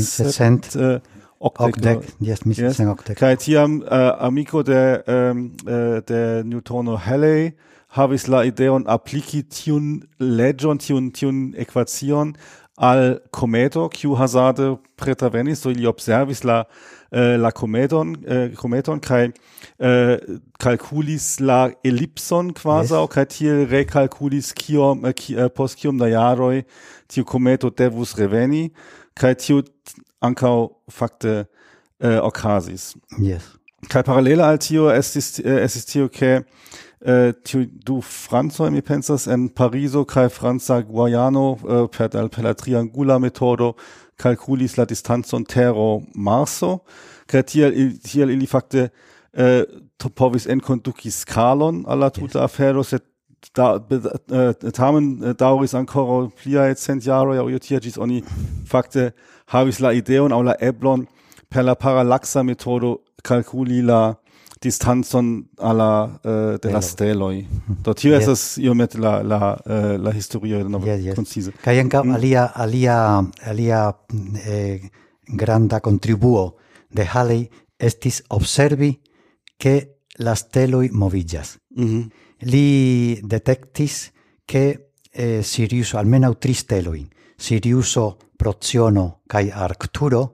Speaker 3: Octec, yes, mil sescent octec.
Speaker 1: Kaj tiam uh, amiko de, um, uh, de Newtono Halley havis la ideon apliki tiun leĝon, tiun, tiun ekvacion al kometo, kiu hazarde pretervenis, do ili observis la, uh, la kometon, uh, kometon kaj uh, kalkulis la ellipson kvazaŭ, yes. Kaj tiel rekalkulis kiom, uh, ki, uh, post kiom da jaroj tiu kometo devus reveni, kaj tiu ankaŭ fakte uh, okazis.
Speaker 3: Yes.
Speaker 1: Kaj paralele al tio estis, uh, estis tio, ke uh, tiu du francoj, mi pensas, en Parizo kaj franca Guajano uh, per, per la triangula metodo kalkulis la distancon Tero-Marso, kaj tiel, tiel ili fakte uh, povis enkonduki skalon al la tuta yes. afero, sed da uh, tamen uh, daŭris ankoraŭ pliaj cent jaroj aŭ io tia ĝis oni fakte havis la ideon aŭ la eblon per la paralaksa metodo kalkuli la distancon al la uh, de la steloj. Do tio yes. estas iomete la la uh, la historio
Speaker 3: yes, yes.
Speaker 1: koncize.
Speaker 3: Kaj ankaŭ mm. alia alia alia eh, granda kontribuo de Halley estis observi ke la steloj moviĝas.
Speaker 1: Mm-hmm.
Speaker 3: Li detectis che eh, Siriuso, almeno tri stelojn, Siriuso, Procyono kaj Arcturo,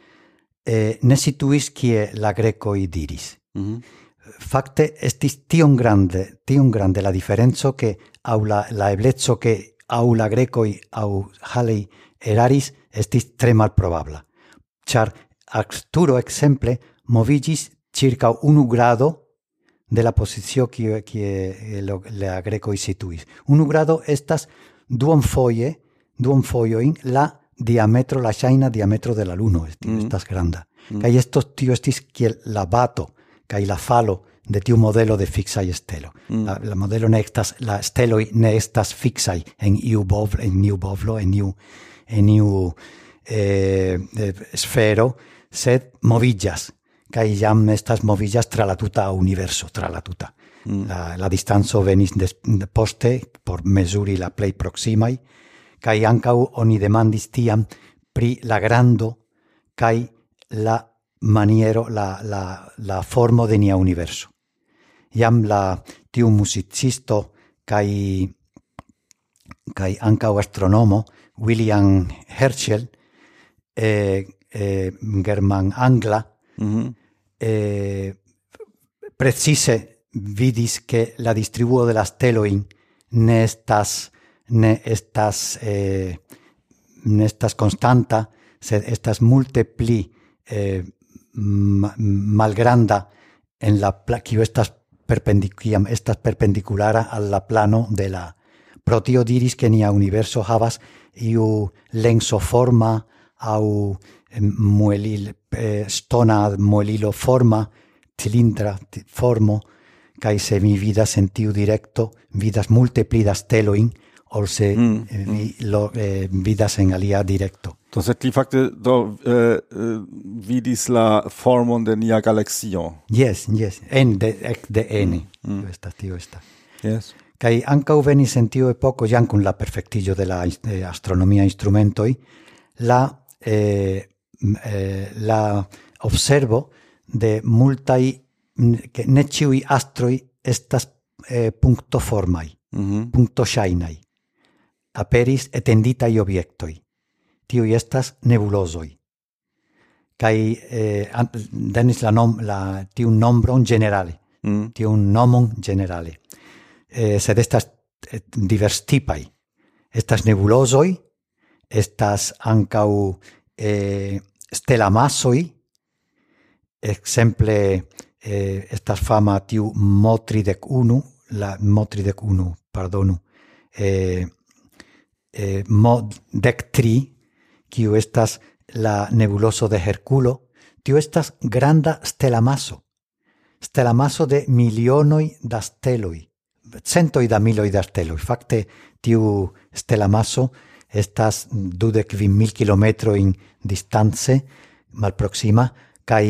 Speaker 3: eh, ne situis kie la grekoj diris.
Speaker 1: Mm-hmm.
Speaker 3: Fakte estis tiom grande, tiom grande la diferenco che aŭ la, la ebleco che aŭ la grekoj aŭ Halley eraris estis tre malprobabla. Ĉar Arcturo, ekzemple, moviĝis ĉirkaŭ unu grado de la posicio que que la grekoj situis. Unu grado estas duonfoje, duonfojoin la diametro, la ŝajna diametro de la luno, mm. estas granda. Mm. Kaj estos tio estis kiel la bato kaj la falo de tiu modelo de fiksaj stelo. Mm. La, la modelo ne estas, la steloj ne estas fiksaj en iu bovlo, en iu bovlo, en iu en iu eh, sfero, sed moviĝas. Kaj jam estas moviĝas tra la tuta universo, tra la tuta. Mm. La, la distanco venis des, poste por mezuri la plej proksimaj, kaj ankaŭ oni demandis tiam pri la grando kaj la maniero, la, la, la formo de nia universo. Jam la tiu muzicisto kaj kaj ankaŭ astronomo William Herschel, eh, eh, german-angla,
Speaker 1: mm-hmm.
Speaker 3: Eh, precise vidis che la distribuo de las stelojn ne estas ne estas eh, ne estas constanta, sed estas multe pli eh, malgranda en la kiu estas perpendicular estas perpendiculara al la plano de la pro tio diris que nia universo havas iu lensoforma aŭ muelil, eh, stona muelilo forma, cilindra formo, kaj se mi vidas en tiu direkto, vidas multe pli da stelojn, ol se mm, eh, vi lo, eh, vidas en alia direkto.
Speaker 1: Do sed li fakte do eh, vidis la formon de nia galaksio.
Speaker 3: Yes, yes, en de, de n. Mm, mm. Esta, tio esta.
Speaker 1: Yes.
Speaker 3: Kaj ankaŭ venis en tiu epoko, jam kun la perfektiĝo de la eh, astronomia instrumentoj, la eh, Eh, la observo de multaj que ne ĉiuj astroj estas eh, punkto formaj, mm-hmm. punkto ŝajnaj. Aperis etenditaj objektoj. Tiuj estas nebulozoj. Kaj eh, denis la nom la tiun nombron ĝenerale, mm. tiun nomon ĝenerale. Eh, sed estas eh, diverstipaj. Estas nebulozoj, estas ankaŭ eh, stelamasoj, exemple eh, estas fama tiu M tridek unu, la M tridek unu, pardonu, eh, eh, M dek tri, kiu estas la nebuloso de Herkulo, tiu estas granda stelamaso, stelamaso de milionoj da steloj, centoj da miloj da steloj. Fakte tiu stela maso estas dudek kvin mil kilometrojn distance malproksima kaj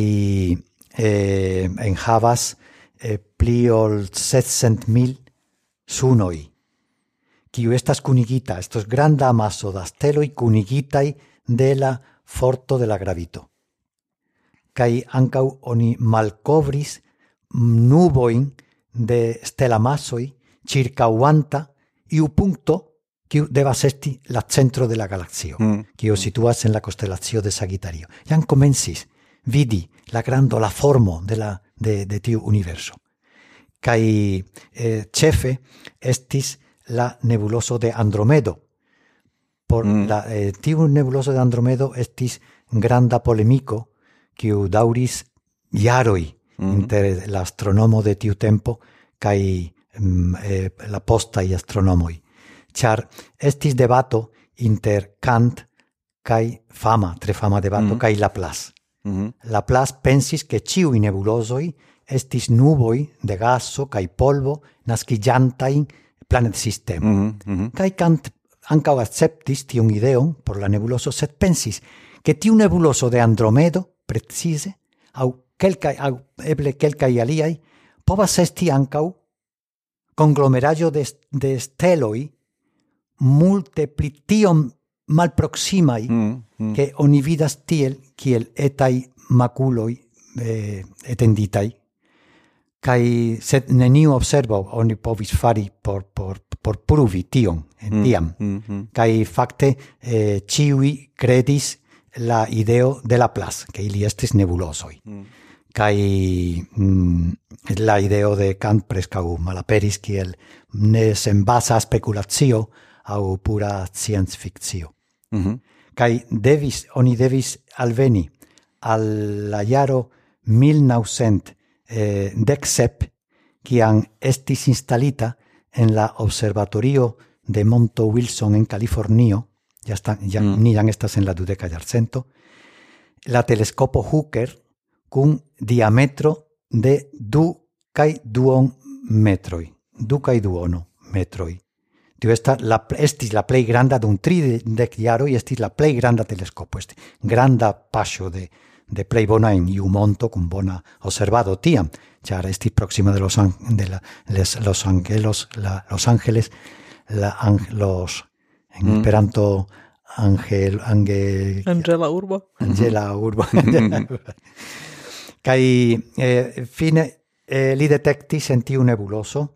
Speaker 3: eh, enhavas eh, pli ol setcent mil sunoj, kiu estas kunigita, estos granda amaso da steloj kunigitaj de la forto de la gravito. Kaj ankaŭ oni malkovris nubojn de stelamasoj ĉirkaŭanta iu punkto kiu devas esti la centro de la galaksio, mm. kiu situas en la konstelacio de Sagitario. Jam komencis vidi la grando, la formo de la de, de tiu universo. Kaj eh, ĉefe estis la nebuloso de Andromedo. Por mm. la eh, tiu nebuloso de Andromedo estis granda polemiko kiu daŭris jaroj mm. inter la astronomo de tiu tempo kaj mm, eh, la postaj astronomoj. Ĉar estis debato inter Kant kaj fama, tre fama debato, mm. kaj Laplace. Mm-hmm. Laplace pensis ke ĉiuj nebulozoj estis nuboj de gaso kaj polvo naskiĝantajn planetsistemo. Mm-hmm. Kaj Kant ankaŭ akceptis tiun ideon por la nebuloso, sed pensis ke tiu nebuloso de Andromedo precize aŭ kelkaj aŭ eble kelkaj aliaj povas esti ankaŭ konglomeraĵo de, de steloj multe pli tiom malproksimaj mm, mm. ke oni vidas tiel kiel etaj makuloj eh, etenditaj. Kaj sed neniu observo oni povis fari por, por, por pruvi tion en tiam. Mm, mm, mm. Kaj fakte eh, ĉiuj kredis la ideo de Laplace, que ili estis nebulosoj. Mm. Kaj mm, la ideo de Kant preskaŭ malaperis kiel ne senbaza spekulacio aŭ pura sciencfikcio. Mm-hmm. Kaj devis, oni devis alveni al la jaro mil naŭcent dek sep, kiam estis instalita en la observatorio de Monto Wilson en Californio, ya está, ya, mm. ni jam estas en la dudeka jarcento, la teleskopo Hooker kun diametro de du kaj duon metroj, du kaj duono metroj. Tio esta la estis la plej granda dum tridek jaroj, estis la plej granda teleskopo, estis granda paŝo de de plej bona en iu monto kun bona observado tiam, ĉar estis proksima de los de la, les, los angelos, la, los ángeles, la ang, los en mm. Esperanto angel angel
Speaker 2: Angela urbo.
Speaker 3: Angela urbo. Kaj eh, fine eh, li detektis en tiu nebuloso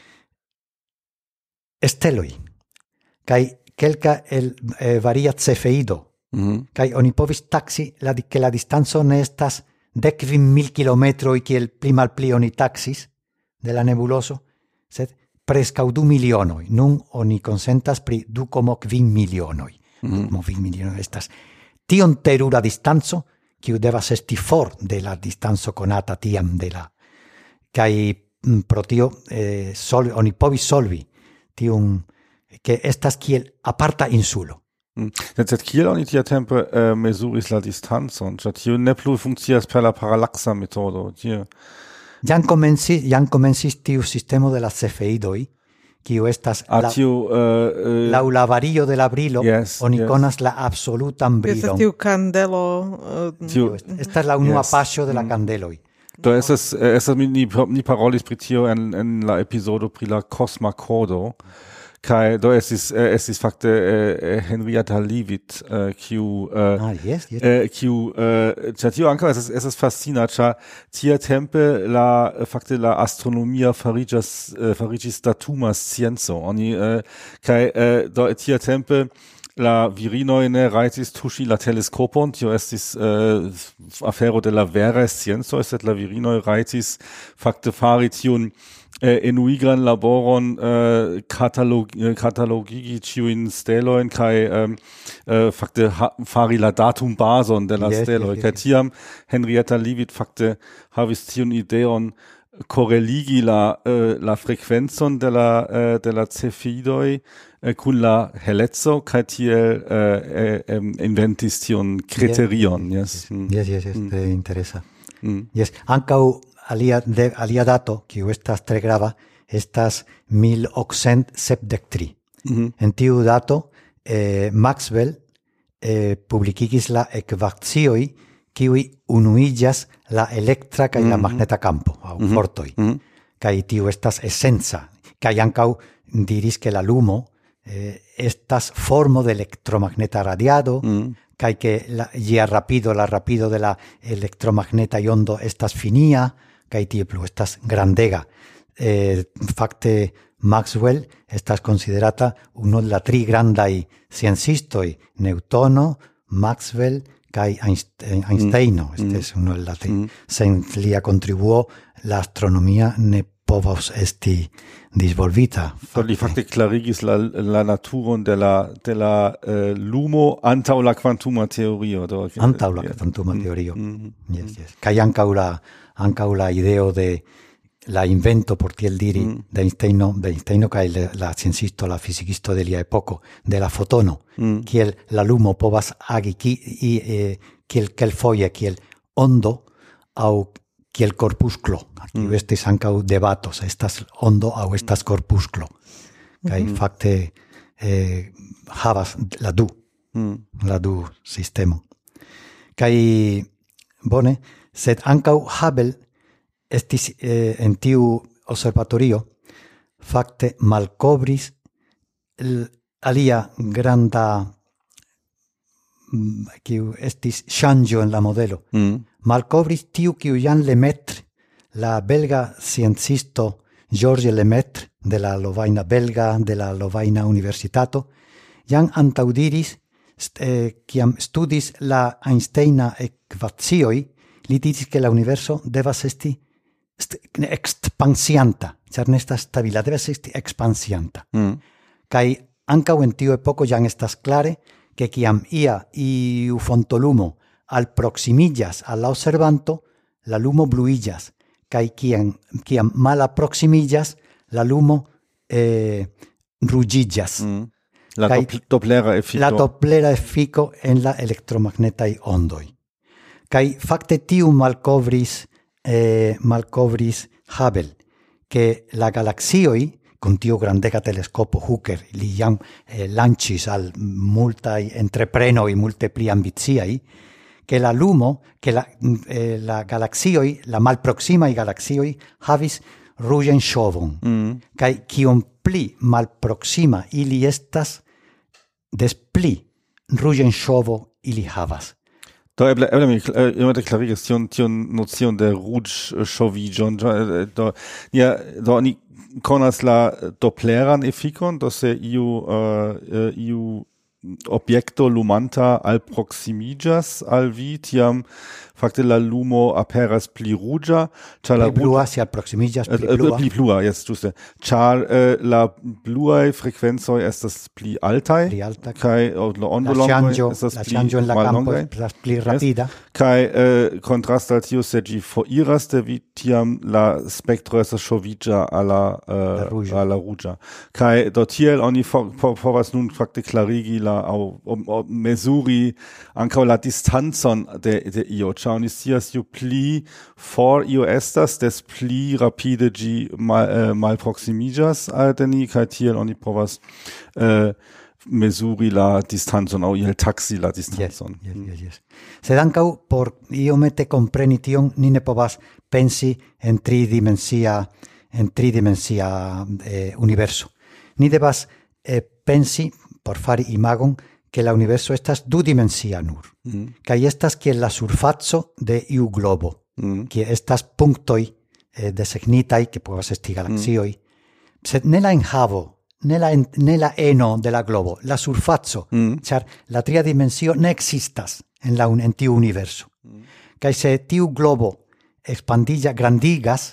Speaker 3: steloj kaj kelka el eh, varia cefeido. Mm-hmm. Kaj oni povis taksi la ke la distanco ne estas dekkvin mil kilometroj kiel pli malpli oni taksis de la nebuloso, sed preskaŭ du milionoj. Nun oni konsentas pri du komo kvin milionoj. Mm-hmm. Komo kvin milionoj estas tion terura distanco kiu devas esti for de la distanco konata tiam de la. Kaj mm, pro tio eh, sol, oni povis solvi tiun ke estas kiel aparta insulo.
Speaker 1: Sed kiel oni tiatempe uh, mezuris la distancon? Ĉar tio ne plu funkcias per la paralaksa metodo. Tio
Speaker 3: jam komencis jam komencis tiu sistemo de la cefeidoj, kiu estas
Speaker 1: ah,
Speaker 3: la,
Speaker 1: tiu, uh, uh,
Speaker 3: laŭ la vario de la brilo,
Speaker 1: yes,
Speaker 3: oni
Speaker 1: yes.
Speaker 3: konas la absolutan brilon.
Speaker 2: Estas tiu kandelo. Uh,
Speaker 3: tiu, estas la unua
Speaker 1: yes.
Speaker 3: paŝo de la mm. kandeloj.
Speaker 1: Do estas estas mi ni, ni parolis pri tio en en la epizodo pri la Cosma Kodo. Kai do estis uh, estis fakte uh, Henrietta Leavitt uh, kiu uh,
Speaker 3: ah, yes, yes.
Speaker 1: uh, kiu uh, tio ankaŭ estas estas fascina, ĉar tiatempe la fakte la astronomia fariĝas uh, fariĝis datuma scienco. Oni uh, kaj uh, do tiatempe la virinoj ne rajtis tuŝi la teleskopon, tio estis uh, afero de la veraj sciencoj, sed la virinoj rajtis fakte fari tiun Uh, enuigran laboron uh, katalog, uh, katalogigi ciuin stelojn kaj um, uh, fakte ha, fari la datum bazon de la yes, steloj. Yes, yes, yes. Tiam Henrietta Leavitt fakte havis tiun ideon koreligi la uh, la frekvencon de la uh, de la cefidoj uh, kun la heleco kaj tiel uh, um, inventis tiun kriterion. Yes,
Speaker 3: yes, yes, yes, yes, mm. interesa.
Speaker 1: Mm.
Speaker 3: Yes, ankaŭ alia, de, alia dato, kiu estas tre grava, estas mil oxent sepdec tri.
Speaker 1: Mhm.
Speaker 3: En tiu dato, eh, Maxwell eh, publicigis la equacioi kiui unuillas la electra kaj la
Speaker 1: Mhm.
Speaker 3: magneta campo, au
Speaker 1: Mhm.
Speaker 3: fortoi.
Speaker 1: Mhm.
Speaker 3: Kai tiu estas essenza, kai ancau diris che la lumo eh, estas formo de electromagneta radiado,
Speaker 1: Mhm.
Speaker 3: kai que la gia rapido, la rapido de la electromagneta iondo estas finia, kai tiu plu estas grandega. Eh, fakte Maxwell estas considerata uno de la tri grandai sciencistoi, Newtono, Maxwell kai Einstein, Einsteino. Mm. Este mm. es uno de la tri. Mm. Sen lia contribuo la astronomia ne povos esti disvolvita.
Speaker 1: So, li fakte klarigis la, la naturon de la, de la uh, lumo antau la quantuma teorio. Do,
Speaker 3: antau la quantuma
Speaker 1: mm.
Speaker 3: teorio.
Speaker 1: Mm.
Speaker 3: Yes, yes. Kai ancau la, ancau la ideo de la invento por tiel diri mm. de Einsteino, de Einsteino kai la, la sciencisto, la fisicisto de lia epoco, de la fotono, mm. kiel la lumo povas agi ki, i, eh, kiel kel foie, kiel ondo, au kiel corpusclo. Aquí mm. estes ancau debatos, estas ondo au estas corpusclo. Kai mm-hmm. fakte eh, havas la du, mm. la du sistemo. Kai bone, sed ancau Hubble estis eh, en tiu observatorio fakte malcobris l, alia granda kiu estis ŝanĝo en la modelo. Mm. Malcobris tiu kiu Jean Lemaitre, la belga sciencisto Georges Lemaitre de la Lovaina belga de la Lovaina Universitato, jam antaŭdiris eh, kiam studis la Einsteina ekvacioj, li diris ke la universo devas esti expansianta, ĉar ne estas stabila, devas esti expansianta. Mm. Kaj ankaŭ en tiu epoko jam estas klare que kiam ia iu fontolumo alproximillas al la observanto, la lumo bluillas, kaj kiam, kiam malaproximillas, la lumo eh, ruĝiĝas. Mm.
Speaker 1: La
Speaker 3: Kai,
Speaker 1: doplera efiko.
Speaker 3: La doplera efiko en la elektromagnetaj ondoj. Kaj fakte tiu malkovris eh, malkovris Hubble, que la galaxioi con tiu grandega telescopo Hooker li jam eh, lancis al multaj entreprenoj multe pli ambiciaj, que la lumo, que la, eh, la galaxioi, la malproximaj galaxioi havis ruĝan ŝovon. Mm. Kaj kiom pli malproxima ili estas, des pli ruĝan ŝovo ili havas.
Speaker 1: Do eble eble mi iomete klarigis tion tion nocion de ruĝ-ŝoviĝon. Do ja do ni konas la dopleran efikon, do se iu uh, iu objekto lumanta alproximiĝas al vi, tiam fakte la lumo aperas pli ruĝa, ĉar la
Speaker 3: pli blua si alproximiĝas pli blua.
Speaker 1: Pli blua, jes, ĝuste. Ĉar uh, la bluaj frekvencoj estas pli altaj,
Speaker 3: pli alta,
Speaker 1: kaj la ondolongoj estas
Speaker 3: la
Speaker 1: pli
Speaker 3: ŝanĝo en la kampo estas pli rapida.
Speaker 1: Kaj uh, kontraste al tio, se ĝi foriras de vi, tiam la spektro estas ŝoviĝa al la uh, al la ruĝa. Kaj do tiel oni povas nun fakte klarigi la au, um, um, mesuri ankaŭ la distancon de, de io. Ĉar oni scias, ju pli for io estas, des pli rapide ĝi mal, uh, malproximiĝas al de ni, kaj tiel oni povas uh, mesuri la distancon aŭ iel taksi la distancon.
Speaker 3: Yes, yes, yes, yes. Sed ankaŭ por iomete kompreni tion, ni ne povas pensi en tridimensia en tridimensia eh, universo. Ni devas eh, pensi por fari imagon que la universo estas dudimensia nur. Mm. Kaj estas kiel la surfaco de iu globo, mm. que estas punktoj eh, desegnitaj, que povas esti galaksioj, mm. sed ne la enhavo, ne la, en, ne la eno de la globo, la surfaco, mm. ĉar la tria dimensio ne ekzistas en, la, en tiu universo. Mm. Kaj se tiu globo expandiĝas, grandigas,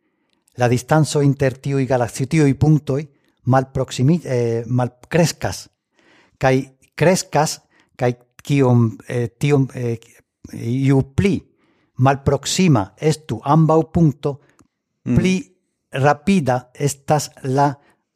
Speaker 3: la distanco inter tiuj galaksioj, tiuj punktoj malproximi, eh, malkreskas, kaj kreskas, kaj kiom eh, tiom eh, iu pli malproxima estu ambaŭ punkto, mm. pli rapida estas la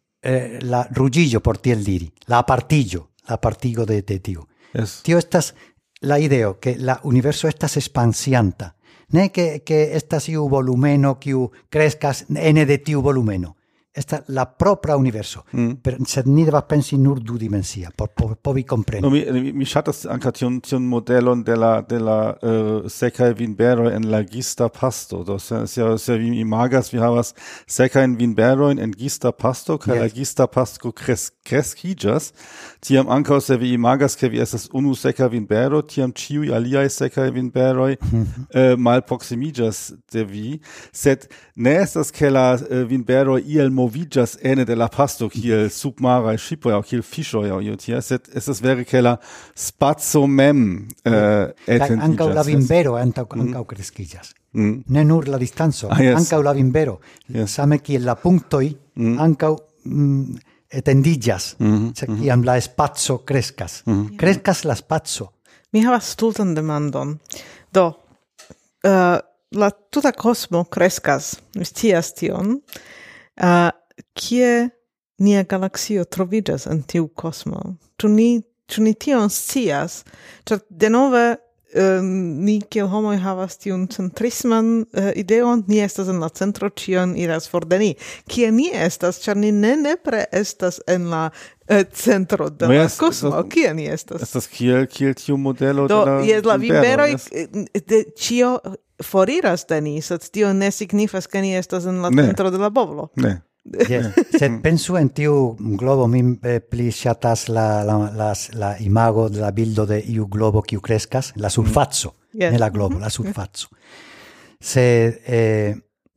Speaker 3: eh, la ruĝiĝo, por tiel diri, la apartiĝo, la apartigo de, de tiu.
Speaker 1: Yes.
Speaker 3: Tio estas la ideo, que la universo estas expansianta. Ne que, que estas iu volumeno kiu kreskas ene de tiu volumeno. esta la propria universo.
Speaker 1: Mm.
Speaker 3: Per, se ni devas pensi nur du dimensia, por, por, povi compreni.
Speaker 1: No, mi, mi, mi ŝatas ankaŭ tiun tiun modelon de la de la uh, sekaj vinberoj en la gista pasto. Do se se, se vi imagas, vi havas sekajn vinberojn en gista pasto, kaj
Speaker 3: Yes.
Speaker 1: la gista pasto kres, kreskiĝas. Tiam ankaŭ se vi imagas, ke vi estas unu seka vinbero, tiam ĉiuj aliaj sekaj vinberoj uh, malproksimiĝas de vi, sed ne estas ke la uh, vinberoj iel moviĝas ene de la pasto kiel submaraj ŝipoj aŭ kiel fiŝoj aŭ io tia, sed estas vere ke la spaco mem uh,
Speaker 3: Kaj ankaŭ la
Speaker 1: etendiĝas.
Speaker 3: vinbero ankaŭ ankaŭ kreskiĝas.
Speaker 1: Mm.
Speaker 3: Ne nur la distanco,
Speaker 1: Ah, yes.
Speaker 3: ankaŭ la vinbero.
Speaker 1: Yes.
Speaker 3: Same kiel la punktoj ankaŭ mm, etendiĝas,
Speaker 1: Mhm,
Speaker 3: se kiam la spaco kreskas. Kreskas la spaco.
Speaker 2: Mi havas stultan demandon. Do, uh, la tuta kosmo kreskas, mi scias tion, uh, kie nia galaksio troviĝas en tiu kosmo. Ĉu ni, ĉu ni tion scias? Ĉar denove uh, ni kiel homoj havas tiun centrisman uh, ideon, ni estas en la centro, ĉion iras for de ni. Kie ni estas, ĉar ni ne nepre estas en la uh, centro de
Speaker 1: No,
Speaker 2: la
Speaker 1: yes,
Speaker 2: kosmo.
Speaker 1: so-
Speaker 2: Kie ni estas?
Speaker 1: Estas kiel kiel tiu modelo
Speaker 2: Do,
Speaker 1: de la
Speaker 2: jes, la
Speaker 1: vinbero,
Speaker 2: vinberoj
Speaker 1: yes.
Speaker 2: eh, de ĉio foriras de ni, sed tio ne signifas ke ni estas en la
Speaker 1: Ne.
Speaker 2: centro de la bovlo.
Speaker 1: Ne.
Speaker 3: Yes. Sed pensu en tiu globo, mi eh, pli ŝatas la, la, la, la imago de la bildo de iu globo kiu kreskas, la surfaco,
Speaker 2: Yes.
Speaker 3: ne la globo, la surfaco. Se, eh,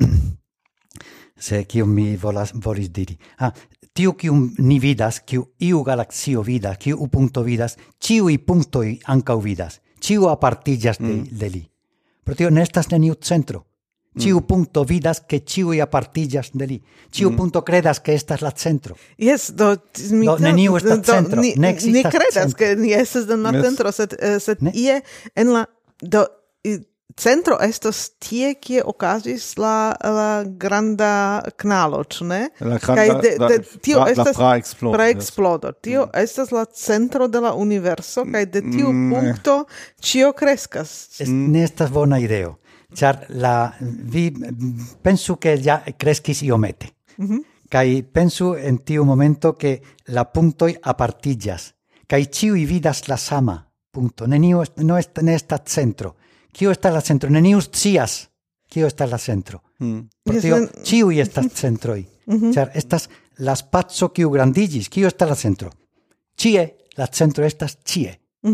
Speaker 3: se kiu mi volas, volis diri. Ah, tiu kiu ni vidas, kiu iu galaksio vidas, kiu punkto vidas, ĉiuj punktoj ankaŭ vidas, ĉiu apartiĝas de, de li. Pro tio ne estas neniu centro. Ciu punto vidas che ciui apartigas de li. Ciu punto credas che estas la centro.
Speaker 2: Yes, do, t- mi
Speaker 3: Do,
Speaker 2: te-
Speaker 3: neniu estas
Speaker 2: do,
Speaker 3: centro,
Speaker 2: Ni,
Speaker 3: ne
Speaker 2: ni
Speaker 3: ekzistas
Speaker 2: kredas
Speaker 3: centro.
Speaker 2: ke ni estas en la
Speaker 1: Yes.
Speaker 2: centro, sed, eh, sed
Speaker 3: Ne.
Speaker 2: ie en la... Do, i- centro estas tie, kie okazis la, la granda knalo, ĉu ne?
Speaker 1: La
Speaker 2: Kaj
Speaker 1: granda
Speaker 2: de-
Speaker 1: la,
Speaker 2: de- tio
Speaker 1: la, la
Speaker 2: estas
Speaker 1: praexplodo.
Speaker 2: praexplodo. Tio estas la centro de la universo, kaj de tiu
Speaker 1: Mm, ne.
Speaker 2: punkto ĉio kreskas.
Speaker 3: Es, ne estas bona ideo. Char la vi pensu che ja kreskis iomete. Kai pensu en tiu momento che la puntoi apartigas. Kai ciui vidas la sama punto. Neniu est, no est, ne estas centro. Kio estas la centro? Neniu scias kio estas la centro.
Speaker 1: Mm.
Speaker 3: Por
Speaker 2: Yes,
Speaker 3: tio,
Speaker 2: en-
Speaker 3: ciui estas centroi. Char estas la spazio kiu grandigis. Kio estas la centro? Cie, la centro estas cie.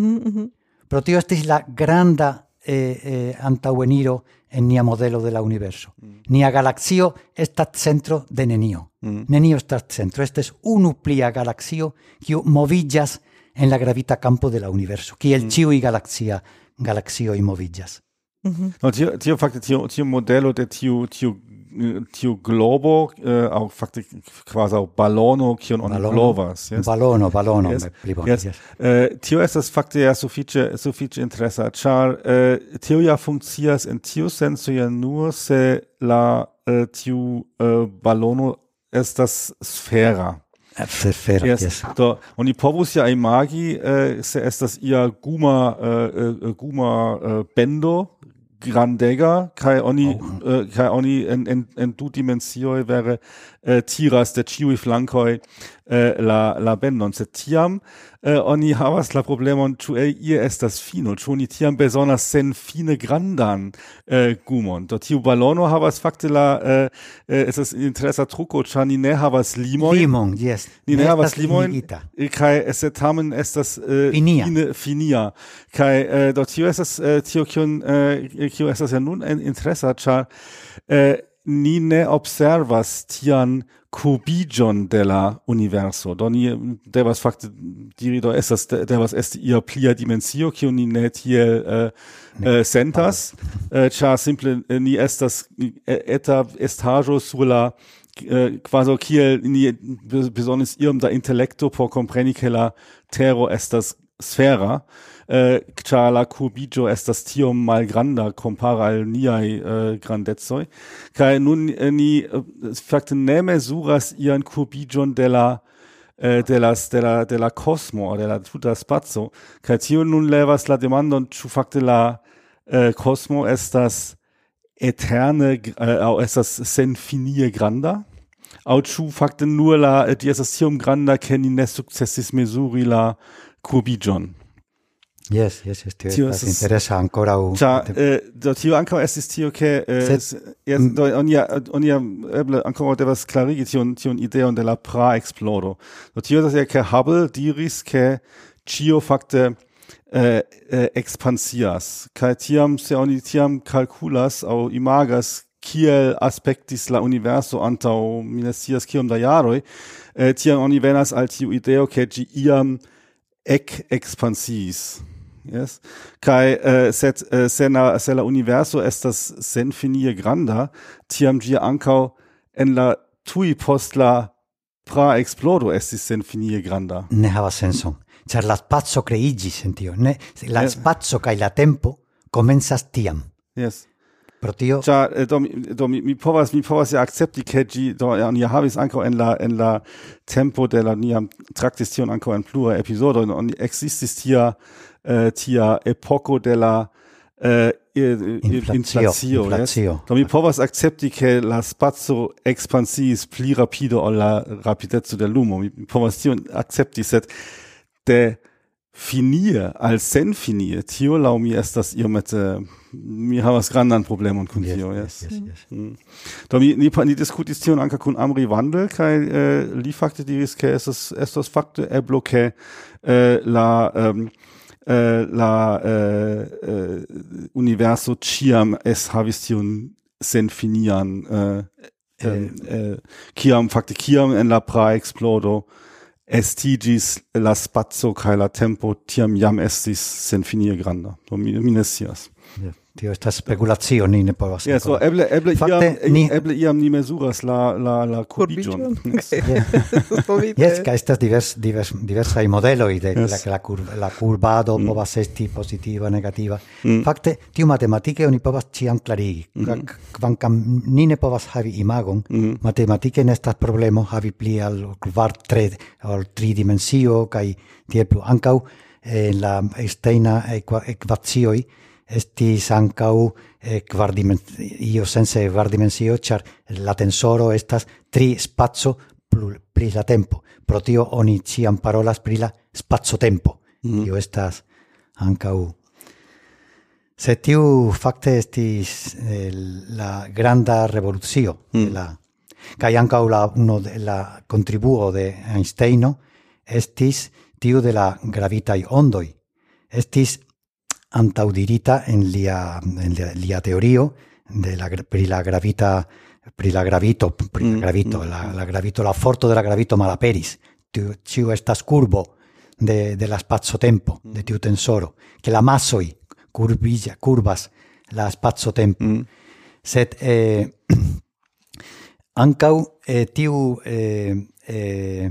Speaker 3: Pro tio estis la granda eh, eh, antaueniro en nia modelo de la universo. Nia galaxio estas centro de nenio. Nenio estas centro. Estes unu plia galaxio kiu movillas en la gravita campo de la universo. Kiel ĉiuj galaxia galaxioj movillas.
Speaker 1: No, tio, tio fakte tio, tio modelo de tiu tiu eh, tiu globo uh, au fakte quasi ballono kiun oni blovas, yes?
Speaker 3: Balono, balono,
Speaker 1: Yes,
Speaker 3: me pli bone,
Speaker 1: yes.
Speaker 3: yes.
Speaker 1: Uh, tio estas fakte ja sufiĉe sufiĉe interesa, ĉar uh, tio ja funkcias en tiu senso ja nur se la uh, tiu uh, ballono estas sfera.
Speaker 3: Sfera,
Speaker 1: Yes.
Speaker 3: yes.
Speaker 1: Do, oni povus ja imagi, uh, se estas ia guma, uh, uh, guma uh, bendo, grandega, kai oni,
Speaker 3: Oh.
Speaker 1: uh, kai oni en, en, en du dimensioi vere uh, tiras de ciui flankoi uh, la, la bendon. Se tiam uh, oni havas la problemon, ĉu el ie estas fino, ĉu oni tiam bezonas sen fine grandan uh, gumon. Do tiu ballono havas fakte la, uh, uh, estas interesa truko, ĉar ni ne havas limojn,
Speaker 3: Limon, yes.
Speaker 1: ni ne
Speaker 3: Ne
Speaker 1: havas
Speaker 3: estas
Speaker 1: limojn,
Speaker 3: limigita.
Speaker 1: kai esse tamen estas uh,
Speaker 3: Finia.
Speaker 1: fine, finia. Kai uh, do tio estas uh, tio kiun uh, kio estas ja nun en interesa, ĉar uh, ni ne observas tian kubiĝon de la universo. Do ni devas fakte diri, do estas devas esti ia plia dimensio, kiun ni ne tiel uh, uh, sentas, uh, ĉar simple uh, ni estas uh, eta estaĵo sur la Uh, quasi kiel ni besonis iom da intellecto por compreni che la tero estas sfera, uh, ĉar la kubiĝo estas tiom malgranda compare al niaj uh, grandecoj, kaj nun uh, ni uh, fakte ne mezuras ian kubiĝon de la uh, de la de la de la kosmo de la tuta spaco, kaj tio nun levas la demandon, ĉu fakte la uh, kosmo estas eterne, äh, au estas senfinie granda, au ĉu fakte nur la di estas tiom granda ke ni ne sukcesis mezuri la kurbiĝon.
Speaker 3: Yes, yes, yes, tio,
Speaker 1: tio
Speaker 3: estas
Speaker 1: estas
Speaker 3: interesa ankoraŭ.
Speaker 1: Ĉar eh, do tio ankaŭ estis tio ke eh, yes, do oni oni eble ankoraŭ devas klarigi tion tion ideon de la pra-eksplodo. Do tio estas ja ke Hubble diris ke ĉio fakte eh, eh, ekspansias. Kaj tiam se oni tiam kalkulas aŭ imagas kiel aspektis la universo antaŭ mi ne scias kiom da jaroj, eh, tiam oni venas al tiu ideo ke ĝi iam ek expansis. Yes. Kai uh, set uh, se, na, se la universo estas senfinie granda, tiam ĝi ankaŭ en la tuj post la pra-eksplodo estis senfinie granda.
Speaker 3: Ne havas senson. Ĉar la spaco kreiĝis en tio. Ne, la yes. spaco kaj la tempo komencas tiam.
Speaker 1: Yes.
Speaker 3: Pro tio.
Speaker 1: Ĉar do, do mi, mi povas mi povas ja akcepti ke ĝi do oni havis ankaŭ en la en la tempo de la niam traktis tion ankaŭ en pluraj epizodoj, oni ekzistis tia Uh, tia epoko de la uh, inflacio, inflacio. Yes? Do mi povas akcepti ke la spaco ekspansis pli rapide ol la rapideco de lumo. Mi povas tion akcepti, sed de finie al senfinie, tio laŭ mi estas iomete, mi havas grandan problemon kun tio. Yes, yes, yes, yes. Mm. Do mi, ni, ni diskutis tion ankaŭ kun Amri Wandel, kaj uh, li fakte diris ke estas estas fakte eblo ke uh, la um, Uh, la uh, uh, universo ciam es havis tion senfinian uh, um, uh, kiam fakte kiam en la pra-eksplodo estigis la spaco kaj la tempo tiam jam estis senfinie granda. Do mi, mi ne scias.
Speaker 3: Yeah. Tio estas spekulacio, ni ne povas.
Speaker 1: Ja, so eble eble iam ni eble iam ni mezuras la la la kurbiĝon.
Speaker 3: Yes, kaj estas divers divers diversaj modeloj de yes. la la, kur, la kurbado mm. povas esti pozitiva, negativa. Mm. Fakte tiu matematike oni povas ĉiam klarigi. Mm. Kvankam ni ne povas havi imagon, mm. matematike ne estas problemo havi pli al kvar tre al tridimensio kaj tiel plu. Ankaŭ en la Einsteina ekvacioj estis ankaŭ eh, kvardimensio, io sense kvardimensio, ĉar la tensoro estas tri spaco pri la tempo. Pro tio oni ĉiam parolas pri la spaco-tempo. Mm. Tio estas ankaŭ. Se tiu fakte estis eh, la granda revolucio, mm. la kaj ankaŭ la uno de la kontribuo de Einsteino estis tiu de la gravitaj ondoj. Estis antaudirita en lia en lia teorio de la pri la gravita pri la gravito pri la gravito mm, la la gravito la forto de la gravito malaperis tiu estas curvo de de la spaco-tempo de tiu tensoro que la masoj curvilla curvas la spaco-tempo mm. sed eh, ankaŭ eh, tiu eh, eh,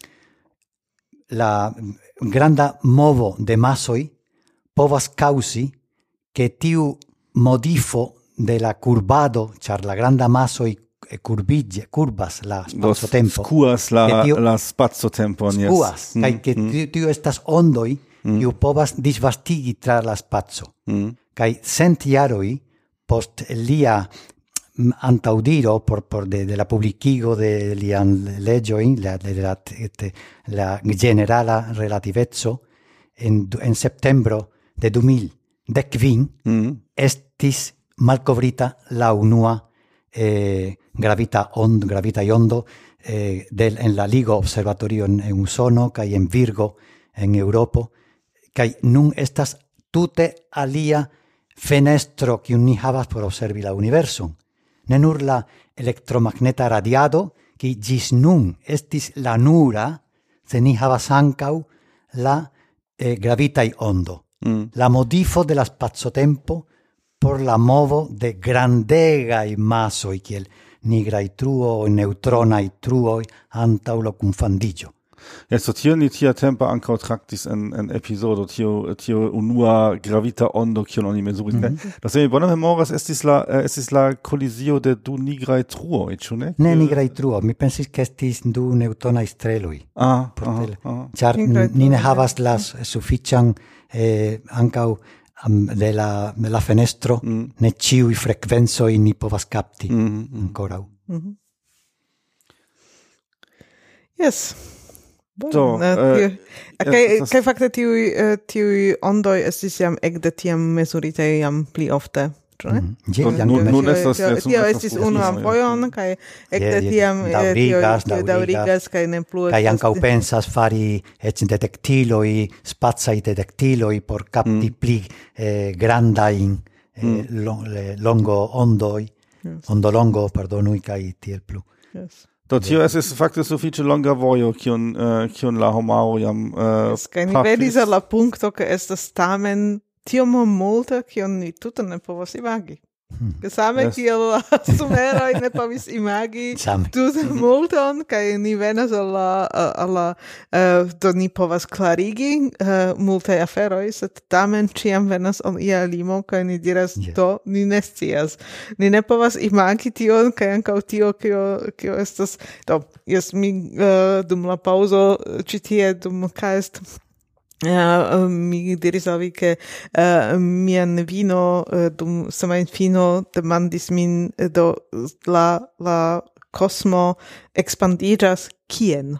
Speaker 3: la granda movo de masoj povas causi que tiu modifo de la curvado, char la granda masoj curvige, curvas la spaco-tempo.
Speaker 1: Skuas la, tiu, la spaco-tempo.
Speaker 3: Skuas, yes. Kaj mm, que tiu, tiu estas ondoj, mm. kiu povas disvastigi tra la spaco. Mm. Kaj cent jaroj post lia antaŭdiro por, por de, de la publikigo de lian leĝoj, la, de la, de, la generala relativeco, en, en septembro de du mil kvin mm. estis malkovrita la unua eh, gravita ond, gravita ondo eh, del, en la Ligo Observatorio en, en Usono kaj en Virgo en Eŭropo kaj nun estas tute alia fenestro kiun ni havas por observi la universon. Ne nur la elektromagneta radiado, kiu ĝis nun estis la nura, se ni havas ankaŭ la eh, gravitaj ondo. Mm. La modifo de la spaco-tempo por la movo de grandegaj masoj kiel nigraj truoj, neŭtronaj truoj antaŭ la kunfandiĝo.
Speaker 1: Ja, so tio ni tia tempa ankaŭ traktis en en epizodo tio tio unua gravita ondo kiun oni mezuris. Mm-hmm. Do se mi bone memoras estis la uh, estis la kolizio de du nigraj truoj, ĉu ne?
Speaker 3: Ne nigraj truoj, mi pensis ke estis du neŭtronaj streloj.
Speaker 1: Ah, ah, ah.
Speaker 3: Ĉar ni ne havas la sufiĉan eh, ankaŭ um, de la de la fenestro mm. ne ĉiuj frekvencoj ni povas kapti mm-hmm. ankoraŭ. Mm-hmm.
Speaker 2: Yes.
Speaker 1: Do,
Speaker 2: Bon, kaj
Speaker 1: estas-
Speaker 2: kaj fakte tiuj eh, tiuj ondoj estis jam ekde tiam mezuritaj jam pli ofte, ĉu ne?
Speaker 3: Je,
Speaker 1: Do,
Speaker 3: jam
Speaker 1: nun-
Speaker 3: komencis-
Speaker 1: nun
Speaker 2: Tio-
Speaker 1: estas-
Speaker 2: tio-
Speaker 1: estas-
Speaker 2: Tio
Speaker 1: estas
Speaker 2: estis
Speaker 1: plus-
Speaker 2: unuan
Speaker 1: plus-
Speaker 2: fojon, kaj ekde
Speaker 3: Je, je,
Speaker 2: tiam eh,
Speaker 3: daŭrigas,
Speaker 2: tio- tio
Speaker 3: daŭrigas.
Speaker 2: daŭrigas kaj ne plu
Speaker 3: Kaj
Speaker 2: estas-
Speaker 3: ankaŭ pensas fari ec detektiloj, spacaj detektiloj por kapti pli eh, grandajn eh, lo- le- longo ondoj, ondolongo, pardonu, kaj tiel plu.
Speaker 2: Yes.
Speaker 1: Do tio estis fakte sufiĉe longa vojo, kiun uh, kiun la homaro jam uh,
Speaker 2: Yes, kaj ni venis al la punkto, ke estas tamen tiom multe, kion ni tute ne povas imagi. Ke same
Speaker 1: Yes.
Speaker 2: kiel la sumeroj ne povis imagi
Speaker 3: Same.
Speaker 2: tute multon, kaj ni venas al la, al la uh, do ni povas klarigi uh, multaj aferoj, sed tamen ĉiam venas al ia limo, kaj ni diras,
Speaker 3: Yes.
Speaker 2: do, ni ne scias. Ni ne povas imagi tion, kaj ankaŭ tio, kio, kio estas, do, jes, mi uh, dum la pauzo ĉi tie, dum cast, Uh, mi diris al vi che uh, mia nevino uh, dum semajnfino demandis min uh, do la la cosmo expandiĝas kien.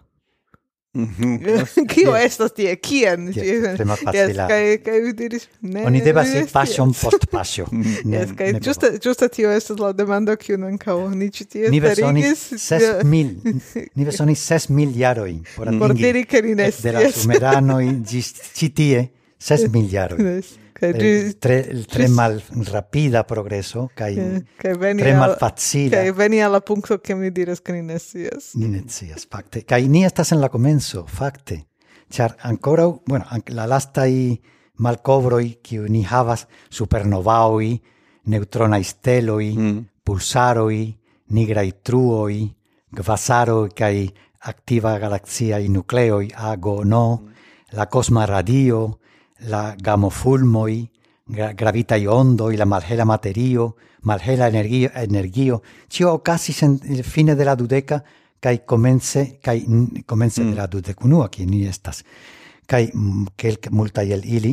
Speaker 1: Mhm.
Speaker 2: Kio estas tie? Kien?
Speaker 3: Yes, tre malfacila.
Speaker 2: Kaj kaj vi diris ne.
Speaker 3: Oni devas
Speaker 2: ne
Speaker 3: ir
Speaker 2: scias.
Speaker 3: paŝon post paŝo. Ne-
Speaker 2: Yes, kaj
Speaker 3: ne
Speaker 2: ĝuste ĝuste tio estas la demando kiun ankaŭ ni ĉi tie
Speaker 3: Ni besonis
Speaker 2: starigis.
Speaker 3: ses mil, ni besonis ses mil jarojn por
Speaker 2: Por
Speaker 3: atingi
Speaker 2: diri che ni ne
Speaker 3: de la
Speaker 2: scias.
Speaker 3: sumeranoj ĝis ĉi tie ses mil jarojn.
Speaker 2: Yes, kaj
Speaker 3: Eh,
Speaker 2: ĝi-
Speaker 3: tre tre mal rapida progreso kaj
Speaker 2: kaj veni
Speaker 3: tre
Speaker 2: al-
Speaker 3: malfacila.
Speaker 2: Kaj veni al la punkto ke mi diras ke ni ne scias.
Speaker 3: Ni ne scias, fakte. Kaj ni estas en la komenco, fakte. Ĉar ankoraŭ, bueno, ank- la lastaj malkovroj kiu ni havas supernovaoj, neŭtronaj steloj, pulsaroj, nigraj truoj, kvasaroj kaj aktiva galaksiaj nukleoj, ago, no, la kosma radio, la gamofulmoj, gra gravitaj ondoj, la malhela materio, malhela energio, energio. Ĉio okazis en fine de la dudeka kaj komence kaj n- komence de la dudekunua, kie ni estas. Kaj mm, kelk multaj el ili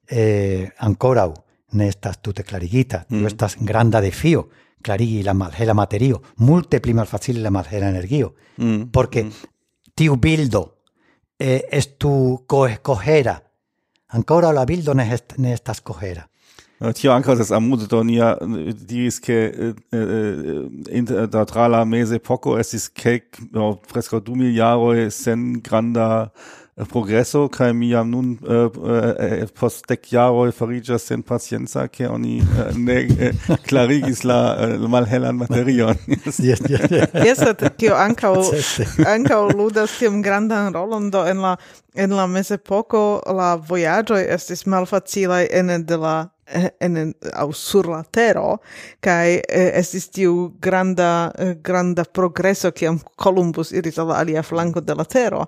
Speaker 3: eh, ankoraŭ ne estas tute klarigita. Tio estas granda defio klarigi la malhela materio, multe pli malfacile la malhela energio. Porque tiu bildo eh, estu co cohera. Ancora la bildo ne, est, ne estas cohera.
Speaker 1: Tio ankaŭ estas amuze, do nia diris ke eh, eh, inter da tra la mezepoko estis kelk no, preskaŭ du mil jaroj sen granda eh, progreso, kaj mi jam nun eh, eh, post dek jaroj fariĝas senpacienca, ke oni eh, ne eh, klarigis la, eh, la malhelan materion.
Speaker 3: Yes, yes, yes.
Speaker 2: Jes, sed tio ankaŭ
Speaker 3: Certe.
Speaker 2: ankaŭ ludas tiom grandan rolon, do en la en la mezepoko la vojaĝoj estis malfacilaj ene de la en au sur la tero, kai eh, estis tiu granda eh, granda progreso kiam Columbus iris al la alia flanko de la tero.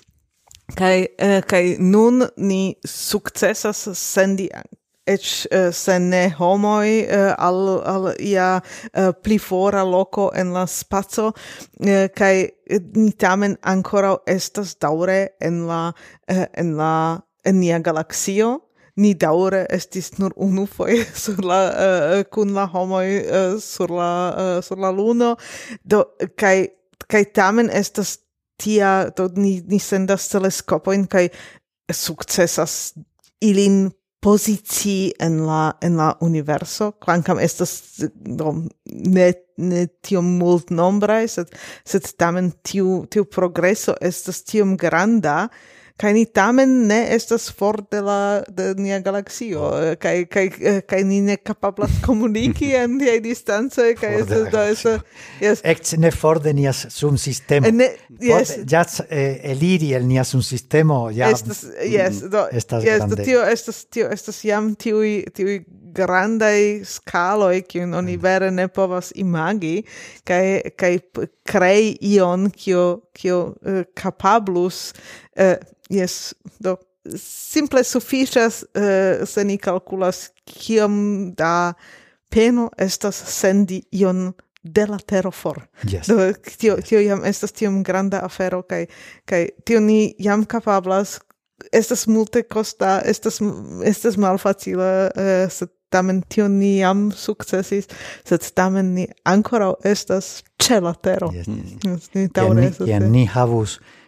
Speaker 2: Kai eh, kai nun ni sukcesas sendi ec uh, sen ne homoi uh, al, al ia uh, pli fora loco en la spaco, uh, kai ni tamen ancora estas daure en la, uh, en la en nia galaxio, ni daure estis nur unu foje sur la uh, kun la homoj uh, sur la uh, sur la luno, do kaj kaj tamen estas tia, do ni ni sendas teleskopojn kaj sukcesas ilin pozicii en la en la universo, kvankam estas do, ne ne tiom mult nombraj, sed sed tamen tiu tiu progreso estas tiom granda, kaj ni tamen ne estas for de la de nia galaksio, kaj kaj kaj ni ne kapablas komuniki en tiaj distancoj, kaj
Speaker 3: For de la
Speaker 2: estas do estas yes,
Speaker 3: Ec ne for de nia subsistemo.
Speaker 2: ne, yes,
Speaker 3: Yes. eh, eliri el nia subsistemo ja
Speaker 2: estas yes, do
Speaker 3: estas
Speaker 2: yes, do
Speaker 3: grande.
Speaker 2: tio estas tio estas jam tiuj tiuj grandaj skaloj, kiujn oni vere ne povas imagi, kaj kaj p- krei ion kio kio uh, kapablus uh, yes, do simple sufiĉas uh, se ni kalkulas kiom da peno estas sendi ion de la tero for.
Speaker 3: Yes.
Speaker 2: Do tio tio jam estas tiom granda afero, kaj kaj tio ni jam kapablas, estas multe costa, estas estas malfacila, uh, sed tamen tio ni jam sukcesis, sed tamen ni ankoraŭ estas ĉe la tero.
Speaker 3: Yes, yes.
Speaker 2: Yes, ni
Speaker 3: Kiam
Speaker 2: daŭre
Speaker 3: ni,
Speaker 2: estas
Speaker 3: kiam
Speaker 2: tie.
Speaker 3: ni havus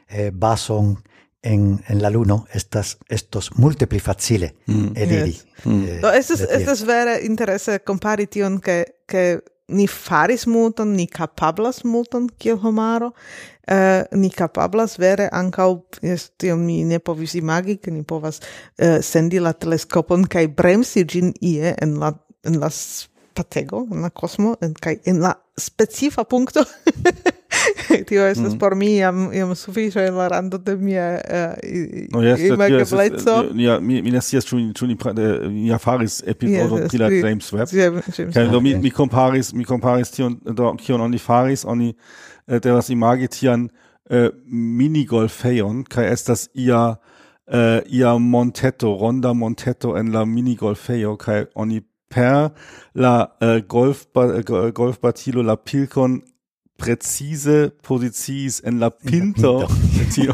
Speaker 3: eh, bason en, en la luno estas estos multipli facile mm. eliri.
Speaker 2: Yes. Mm.
Speaker 3: Eh,
Speaker 2: Do estas estas vere interese compari tion ke ke ni faris multon, ni kapablas multon kiel homaro. Uh, ni kapablas vere ankaŭ tion mi ne povis imagi, ke ni povas uh, sendi la teleskopon kaj bremsi ĝin ie en la en la spatego, en la kosmo, en kaj en la specifa punkto. Tio estas mm. por mi jam jam sufiĉe en la rando de mia uh,
Speaker 1: no, yes,
Speaker 2: imagebleco.
Speaker 1: Ja, mi mi ne scias ĉu ĉu ni ja faris epizodo
Speaker 2: yes,
Speaker 1: pri la James Webb. Kaj do mi mi komparis mi komparis tion do kion oni faris, oni äh, devas imagi tian äh, minigolfejon kaj estas ia äh, ia monteto, ronda monteto en la minigolfejo kaj oni per la äh, golf äh, golfbatilo la pilkon precise posicis en la pinto. Tio.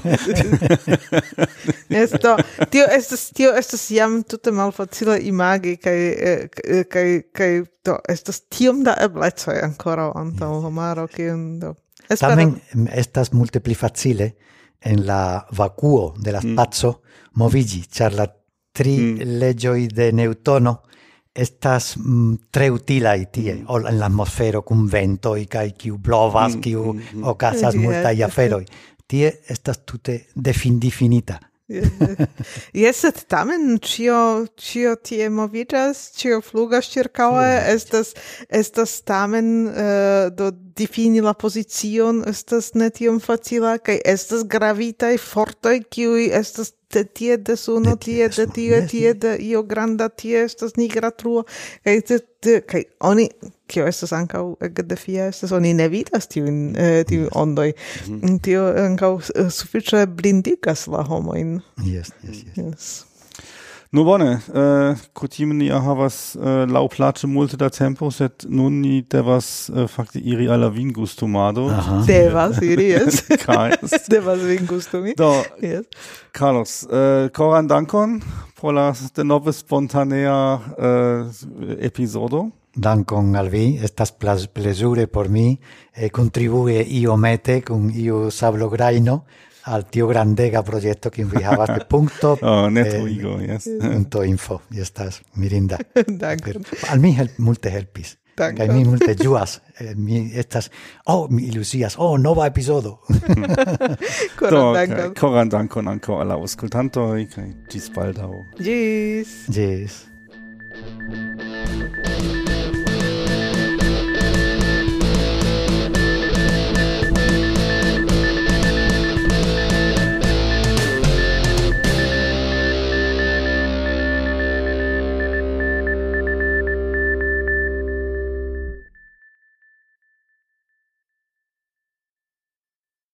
Speaker 2: Esto, tio estas tio estas jam tute malfacila imagi kaj kaj kaj do estas tiom da eblecoj ankoraŭ antaŭ homaro kiun do.
Speaker 3: Tamen estas multipli facile en la vakuo de la spaco mm. moviĝi, ĉar la tri mm. leĝoj de Newtono estas mm, tre utilaj tie, mm. ol en la atmosfero kun ventoj kaj kiu blovas, kiu mm, mm, okazas mm. multaj aferoj. Tie estas tute definita.
Speaker 2: Jes, sed tamen ĉio ĉio tie moviĝas, ĉio flugas ĉirkaŭe, estas estas tamen uh, do difini la pozicion estas ne tiom facila kaj estas gravitaj fortoj kiuj estas de tie de suno, tie de tie, tie de io granda, tie estas nigra truo, kaj kaj oni kio estas ankaŭ ege defia estas oni ne vidas tiujn eh, tiujn ondoj. Mm-hmm. Tio ankaŭ uh, sufiĉe blindigas la homojn.
Speaker 3: Yes, yes, yes.
Speaker 2: yes.
Speaker 1: No bone, uh, kutime ni havas uh, laŭplaĉe multe da tempo, sed nun ni devas uh, fakte iri al la vingustumado.
Speaker 2: Devas iri, yes.
Speaker 1: Kaj
Speaker 2: devas vingustumi.
Speaker 1: Do,
Speaker 2: yes.
Speaker 1: Carlos, uh, koran dankon por la denove spontanea uh, epizodo.
Speaker 3: Dankon al vi, estas plezure por mi eh, contribui iomete kun iu sablograjno al tio grandega proyecto que vi havas de punto
Speaker 1: oh, neto eh, igo, yes.
Speaker 3: punto info, y estas mirinda.
Speaker 2: Dankon.
Speaker 3: Al mi help, multe helpis. Kaj mi multe ĝuas, eh, mi estas, oh, mi iluzias, oh, nova epizodo.
Speaker 2: Koran dankon.
Speaker 1: Koran dankon ankaŭ al la aŭskultantoj kaj ĝis baldaŭ.
Speaker 2: Ĝis.
Speaker 3: Ĝis.